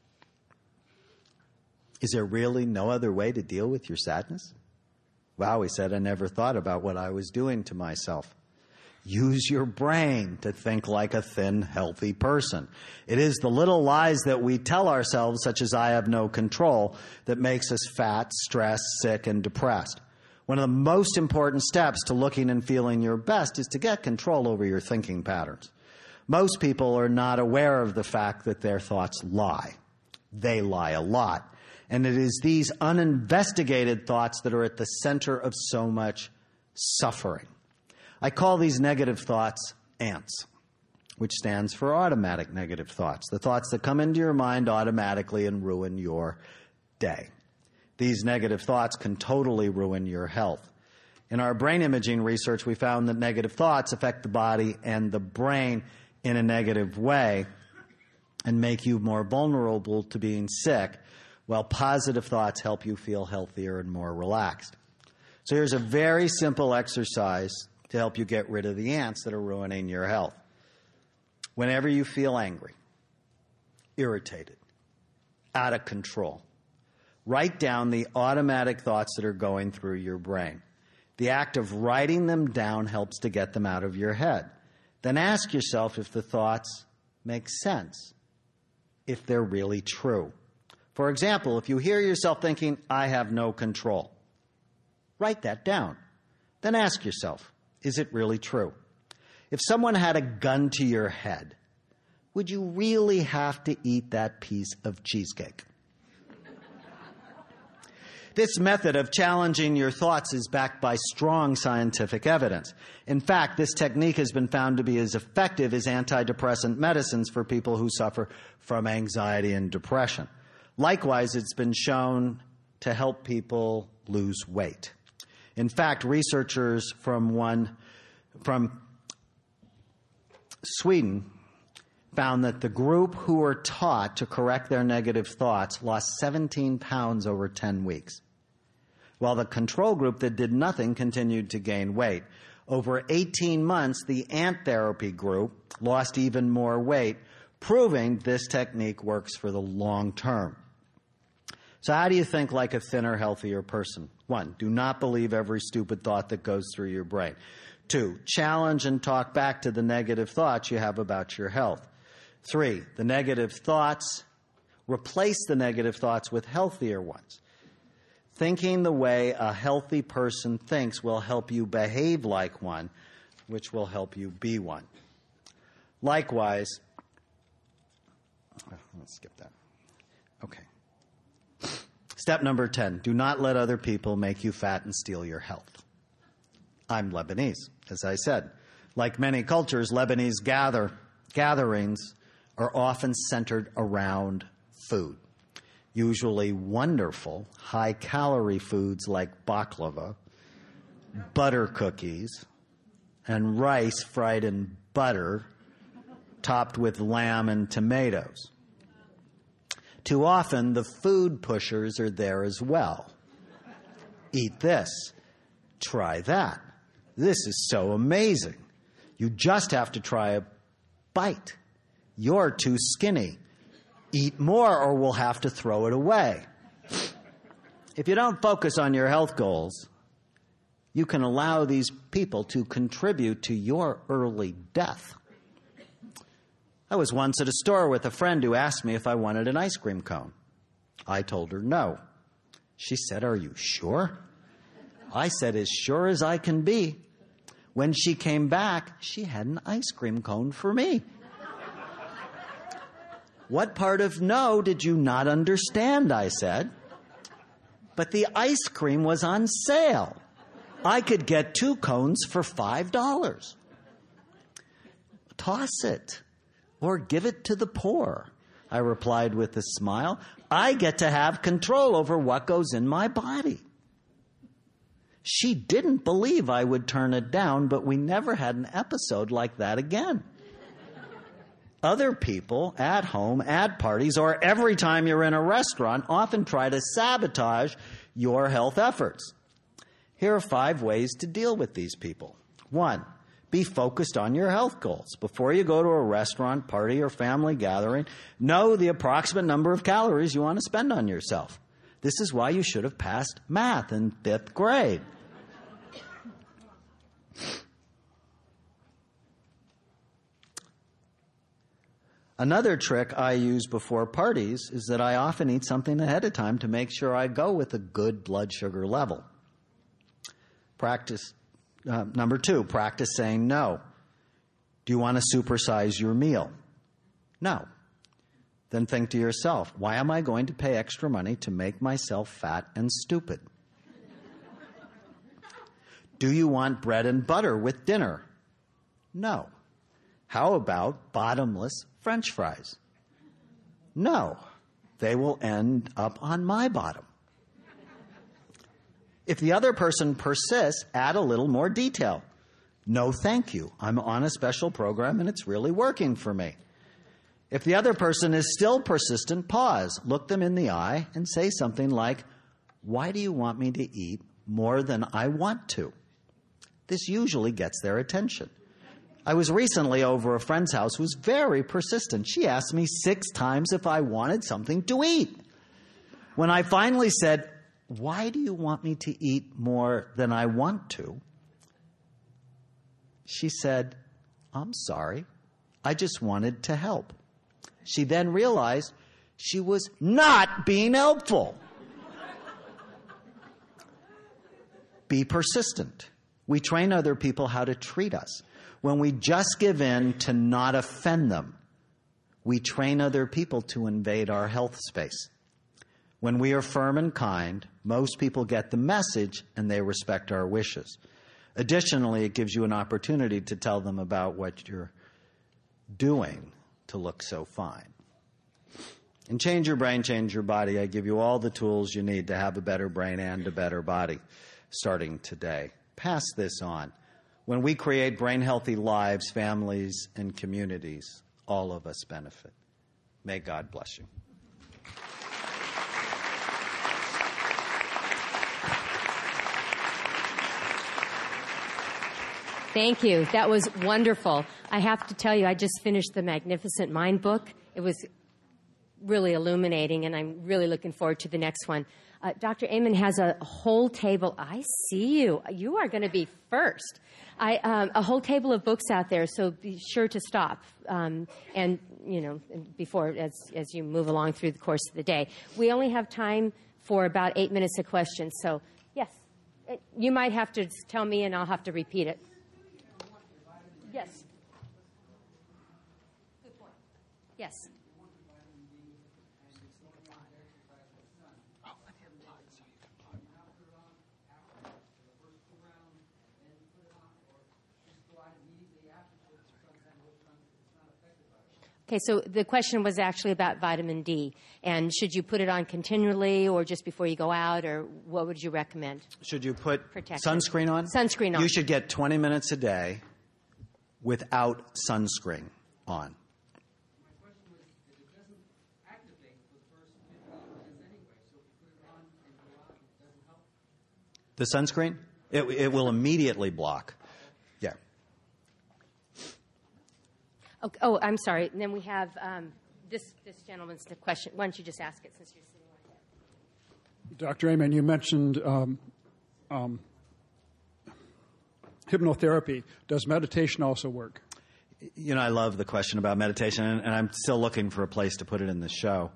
[SPEAKER 2] Is there really no other way to deal with your sadness? Wow, he said, I never thought about what I was doing to myself. Use your brain to think like a thin, healthy person. It is the little lies that we tell ourselves, such as I have no control, that makes us fat, stressed, sick, and depressed. One of the most important steps to looking and feeling your best is to get control over your thinking patterns. Most people are not aware of the fact that their thoughts lie. They lie a lot. And it is these uninvestigated thoughts that are at the center of so much suffering. I call these negative thoughts ANTS, which stands for automatic negative thoughts, the thoughts that come into your mind automatically and ruin your day. These negative thoughts can totally ruin your health. In our brain imaging research, we found that negative thoughts affect the body and the brain in a negative way and make you more vulnerable to being sick, while positive thoughts help you feel healthier and more relaxed. So here's a very simple exercise to help you get rid of the ants that are ruining your health. Whenever you feel angry, irritated, out of control, write down the automatic thoughts that are going through your brain. The act of writing them down helps to get them out of your head. Then ask yourself if the thoughts make sense, if they're really true. For example, if you hear yourself thinking, I have no control, write that down. Then ask yourself, is it really true? If someone had a gun to your head, would you really have to eat that piece of cheesecake? This method of challenging your thoughts is backed by strong scientific evidence. In fact, this technique has been found to be as effective as antidepressant medicines for people who suffer from anxiety and depression. Likewise, it's been shown to help people lose weight. In fact, researchers from Sweden found that the group who were taught to correct their negative thoughts lost 17 pounds over 10 weeks, while the control group that did nothing continued to gain weight. Over 18 months, the ant therapy group lost even more weight, proving this technique works for the long term. So how do you think like a thinner, healthier person? 1, do not believe every stupid thought that goes through your brain. 2, challenge and talk back to the negative thoughts you have about your health. 3, the negative thoughts, replace the negative thoughts with healthier ones. Thinking the way a healthy person thinks will help you behave like one, which will help you be one. Likewise, let's skip that. Okay. Step number 10, do not let other people make you fat and steal your health. I'm Lebanese, as I said. Like many cultures, Lebanese gatherings are often centered around food. Usually wonderful, high-calorie foods like baklava butter cookies, and rice fried in butter, topped with lamb and tomatoes. Too often, the food pushers are there as well. Eat this. Try that. This is so amazing. You just have to try a bite. You're too skinny. Eat more or we'll have to throw it away. If you don't focus on your health goals, you can allow these people to contribute to your early death. I was once at a store with a friend who asked me if I wanted an ice cream cone. I told her no. She said, "Are you sure?" I said, "As sure as I can be." When she came back, she had an ice cream cone for me. "What part of no did you not understand?" I said. "But the ice cream was on sale. I could get 2 cones for $5. "Toss it or give it to the poor," I replied with a smile. "I get to have control over what goes in my body." She didn't believe I would turn it down, but we never had an episode like that again. Other people at home, at parties, or every time you're in a restaurant often try to sabotage your health efforts. Here are 5 ways to deal with these people. 1, be focused on your health goals. Before you go to a restaurant, party, or family gathering, know the approximate number of calories you want to spend on yourself. This is why you should have passed math in 5th grade. Another trick I use before parties is that I often eat something ahead of time to make sure I go with a good blood sugar level. Number 2, practice saying no. Do you want to supersize your meal? No. Then think to yourself, why am I going to pay extra money to make myself fat and stupid? Do you want bread and butter with dinner? No. How about bottomless French fries? No. They will end up on my bottom. If the other person persists, add a little more detail. No, thank you. I'm on a special program and it's really working for me. If the other person is still persistent, pause, look them in the eye, and say something like, "Why do you want me to eat more than I want to?" This usually gets their attention. I was recently over a friend's house who was very persistent. She asked me 6 times if I wanted something to eat. When I finally said, "Why do you want me to eat more than I want to?" she said, "I'm sorry. I just wanted to help." She then realized she was not being helpful. Be persistent. We train other people how to treat us. When we just give in to not offend them, we train other people to invade our health space. When we are firm and kind, most people get the message and they respect our wishes. Additionally, it gives you an opportunity to tell them about what you're doing to look so fine. In Change Your Brain, Change Your Body, I give you all the tools you need to have a better brain and a better body starting today. Pass this on. When we create brain-healthy lives, families, and communities, all of us benefit. May God bless you.
[SPEAKER 1] Thank you. That was wonderful. I have to tell you, I just finished the Magnificent Mind book. It was really illuminating, and I'm really looking forward to the next one. Dr. Amen has a whole table. I see you. You are going to be first. A whole table of books out there, so be sure to stop. And, you know, before, as you move along through the course of the day. We only have time for about 8 minutes of questions. So, yes, you might have to tell me, and I'll have to repeat it. Yes. Good point. Yes. Okay, so the question was actually about vitamin D. And should you put it on continually or just before you go out, or what would you recommend?
[SPEAKER 2] Should you put
[SPEAKER 1] Protection.
[SPEAKER 2] sunscreen on?
[SPEAKER 1] Sunscreen on.
[SPEAKER 2] You should get 20 minutes a day without sunscreen on.
[SPEAKER 3] My question was that it doesn't activate for the first 15 minutes anyway, so if you put it on and go out, it doesn't help.
[SPEAKER 2] The sunscreen? It will immediately block. Yeah.
[SPEAKER 1] Okay, oh, I'm sorry. And then we have this gentleman's question. Why don't you just ask it since you're sitting right there?
[SPEAKER 4] Dr. Amen, you mentioned hypnotherapy. Does meditation also work?
[SPEAKER 2] You know, I love the question about meditation, and I'm still looking for a place to put it in the show.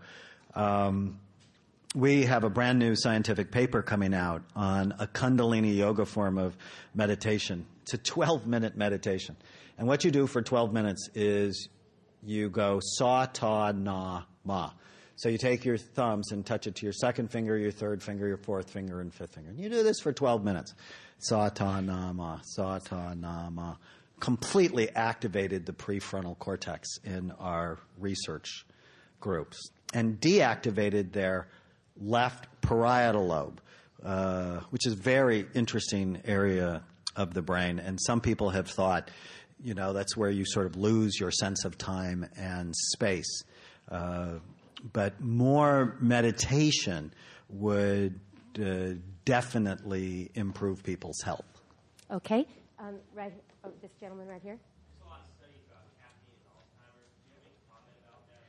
[SPEAKER 2] We have a brand new scientific paper coming out on a Kundalini yoga form of meditation. It's a 12-minute meditation. And what you do for 12 minutes is you go sa, ta, na, ma. So you take your thumbs and touch it to your second finger, your third finger, your fourth finger, and fifth finger. And you do this for 12 minutes. Sa, ta, na, ma, sa, ta, na, ma. Completely activated the prefrontal cortex in our research groups and deactivated their left parietal lobe, which is a very interesting area of the brain. And some people have thought, you know, that's where you sort of lose your sense of time and space. But more meditation would definitely improve people's health.
[SPEAKER 1] Okay. Right. Oh, this gentleman right here.
[SPEAKER 5] There's a lot of studies about caffeine and Alzheimer's. Do you have any comment about that?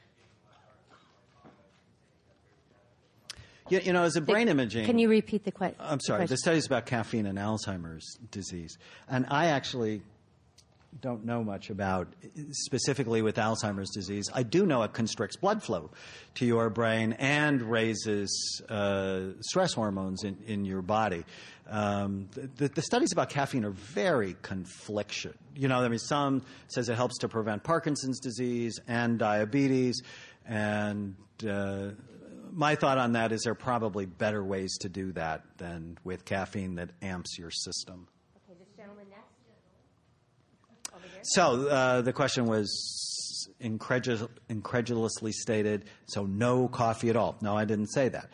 [SPEAKER 2] You know, as a brain imaging...
[SPEAKER 1] Can you repeat the question?
[SPEAKER 2] I'm sorry. The studies about caffeine and Alzheimer's disease. And I actually don't know much about specifically with Alzheimer's disease. I do know it constricts blood flow to your brain and raises stress hormones in your body. The studies about caffeine are very confliction. You know, I mean, some says it helps to prevent Parkinson's disease and diabetes, and my thought on that is there are probably better ways to do that than with caffeine that amps your system.
[SPEAKER 1] Okay, this gentleman next. Over here.
[SPEAKER 2] So the question was incredulously stated, so no coffee at all. No, I didn't say that.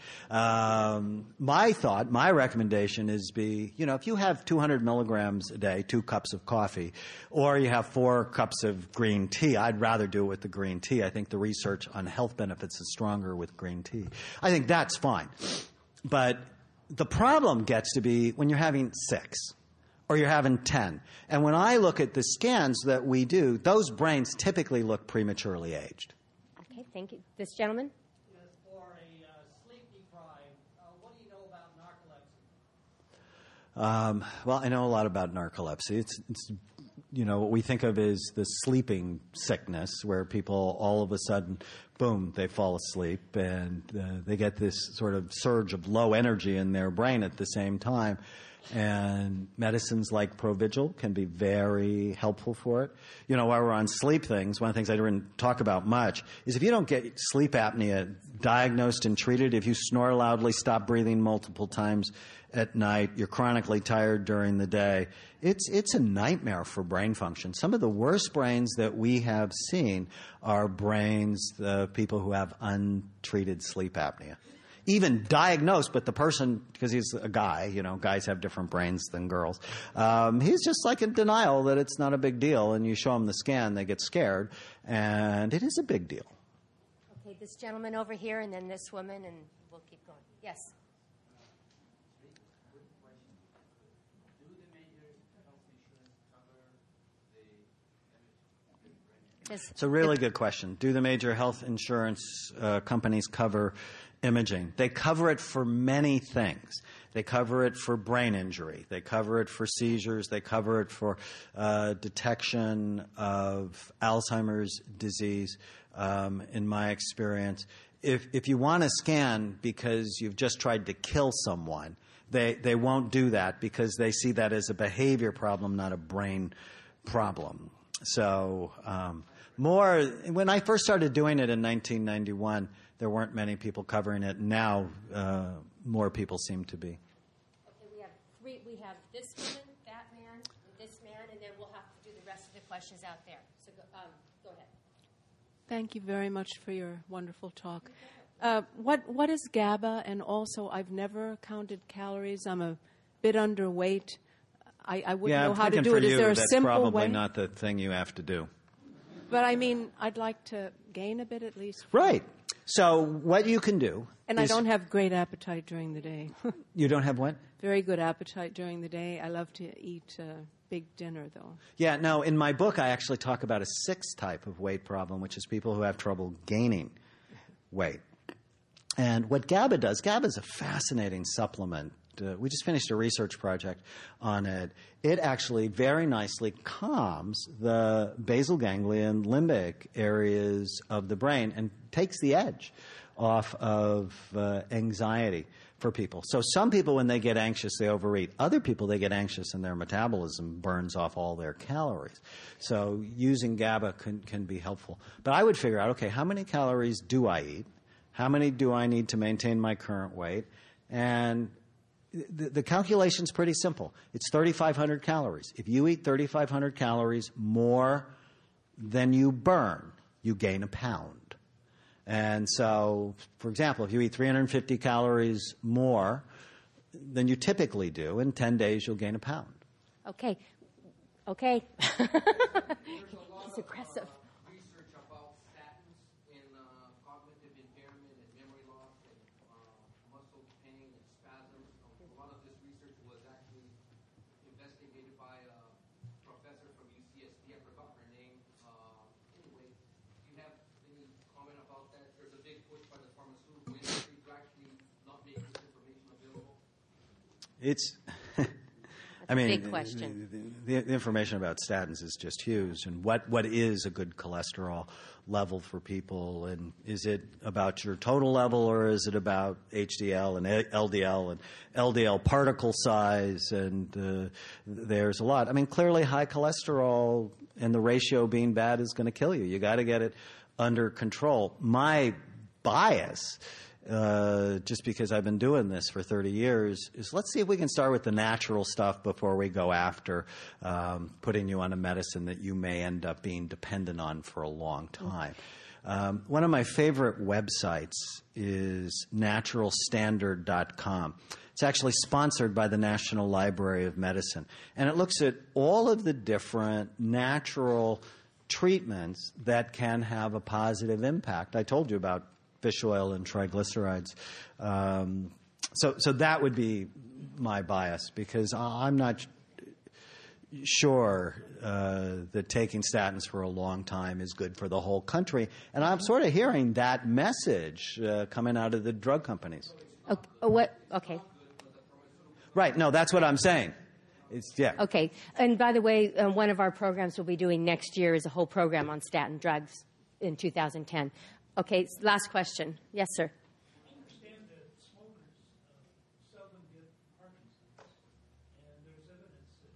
[SPEAKER 2] My recommendation is if you have 200 milligrams a day, 2 cups of coffee, or you have 4 cups of green tea, I'd rather do it with the green tea. I think the research on health benefits is stronger with green tea. I think that's fine. But the problem gets to be when you're having 6. Or you're having 10. And when I look at the scans that we do, those brains typically look prematurely aged.
[SPEAKER 1] Okay, thank you. This gentleman?
[SPEAKER 3] Yes, for a sleep deprived, what do you know about narcolepsy?
[SPEAKER 2] Well, I know a lot about narcolepsy. It's what we think of as the sleeping sickness, where people all of a sudden, boom, they fall asleep, and they get this sort of surge of low energy in their brain at the same time. And medicines like Provigil can be very helpful for it. You know, while we're on sleep things, one of the things I didn't talk about much is if you don't get sleep apnea diagnosed and treated, if you snore loudly, stop breathing multiple times at night, you're chronically tired during the day, it's a nightmare for brain function. Some of the worst brains that we have seen are brains of people who have untreated sleep apnea. Even diagnosed, but the person, because he's a guy, guys have different brains than girls, he's just like in denial that it's not a big deal, and you show them the scan, they get scared, and it is a big deal.
[SPEAKER 1] Okay, this gentleman over here, and then this woman, and we'll keep going. Yes.
[SPEAKER 2] It's a really good question. Do the major health insurance companies cover imaging? They cover it for many things. They cover it for brain injury. They cover it for seizures. They cover it for detection of Alzheimer's disease, in my experience. If you want to scan because you've just tried to kill someone, they won't do that because they see that as a behavior problem, not a brain problem. So when I first started doing it in 1991, there weren't many people covering it. Now, more people seem to be.
[SPEAKER 1] Okay, we have 3. We have this woman, that man, and this man, and then we'll have to do the rest of the questions out there. So go ahead.
[SPEAKER 6] Thank you very much for your wonderful talk. What is GABA? And also, I've never counted calories. I'm a bit underweight. I wouldn't know how to do it. Is there a simple way?
[SPEAKER 2] That's probably not the thing you have to do.
[SPEAKER 6] But I mean, I'd like to gain a bit at least.
[SPEAKER 2] Right. So what you can do
[SPEAKER 6] And I don't have great appetite during the day.
[SPEAKER 2] You don't have what?
[SPEAKER 6] Very good appetite during the day. I love to eat big dinner, though.
[SPEAKER 2] Yeah, no, in my book, I actually talk about a sixth type of weight problem, which is people who have trouble gaining weight. And what GABA does, GABA is a fascinating supplement. We just finished a research project on it. It actually very nicely calms the basal ganglion limbic areas of the brain and takes the edge off of anxiety for people. So some people, when they get anxious, they overeat. Other people, they get anxious and their metabolism burns off all their calories. So using GABA can be helpful. But I would figure out, okay, how many calories do I eat? How many do I need to maintain my current weight? And the calculation's pretty simple. It's 3,500 calories. If you eat 3,500 calories more than you burn, you gain a pound. And so, for example, if you eat 350 calories more than you typically do, in 10 days you'll gain a pound.
[SPEAKER 1] Okay. He's aggressive.
[SPEAKER 3] Research about statins in cognitive impairment and memory loss and muscle pain and spasms. A lot of this research was actually investigated by a professor from UCSD. I forgot her name. Anyway, do you have any comment about that? There's a big push by the pharmaceutical industry to actually not make this information available.
[SPEAKER 2] It's,
[SPEAKER 1] big question.
[SPEAKER 2] The information about statins is just huge. And what is a good cholesterol level for people? And is it about your total level, or is it about HDL and LDL and LDL particle size? And there's a lot. I mean, clearly high cholesterol and the ratio being bad is going to kill you. You got to get it under control. My bias, just because I've been doing this for 30 years, is let's see if we can start with the natural stuff before we go after putting you on a medicine that you may end up being dependent on for a long time. One of my favorite websites is naturalstandard.com. It's actually sponsored by the National Library of Medicine. And it looks at all of the different natural treatments that can have a positive impact. I told you about fish oil and triglycerides. So that would be my bias, because I'm not sure that taking statins for a long time is good for the whole country. And I'm sort of hearing that message coming out of the drug companies.
[SPEAKER 1] Okay.
[SPEAKER 2] Right. No, that's what I'm saying. Yeah.
[SPEAKER 1] Okay. And by the way, one of our programs we'll be doing next year is a whole program on statin drugs in 2010. Okay, last question. Yes, sir.
[SPEAKER 7] I understand that smokers seldom get Parkinson's, and there's evidence that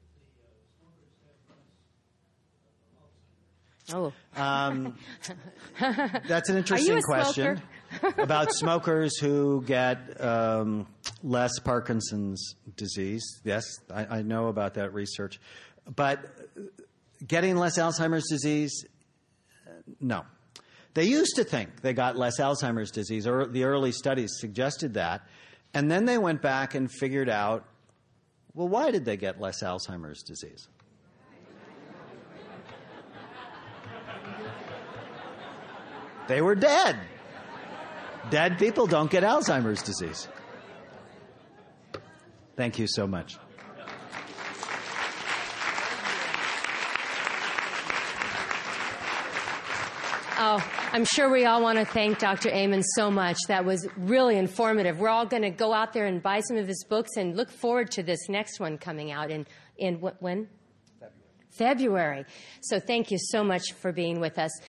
[SPEAKER 7] the smokers have less Alzheimer's.
[SPEAKER 2] That's an interesting question about smokers who get less Parkinson's disease. Yes, I know about that research. But getting less Alzheimer's disease, no. They used to think they got less Alzheimer's disease, or the early studies suggested that. And then they went back and figured out, well, why did they get less Alzheimer's disease? They were dead. Dead people don't get Alzheimer's disease. Thank you so much.
[SPEAKER 1] Oh, I'm sure we all want to thank Dr. Amen so much. That was really informative. We're all going to go out there and buy some of his books and look forward to this next one coming out in when? February. So thank you so much for being with us.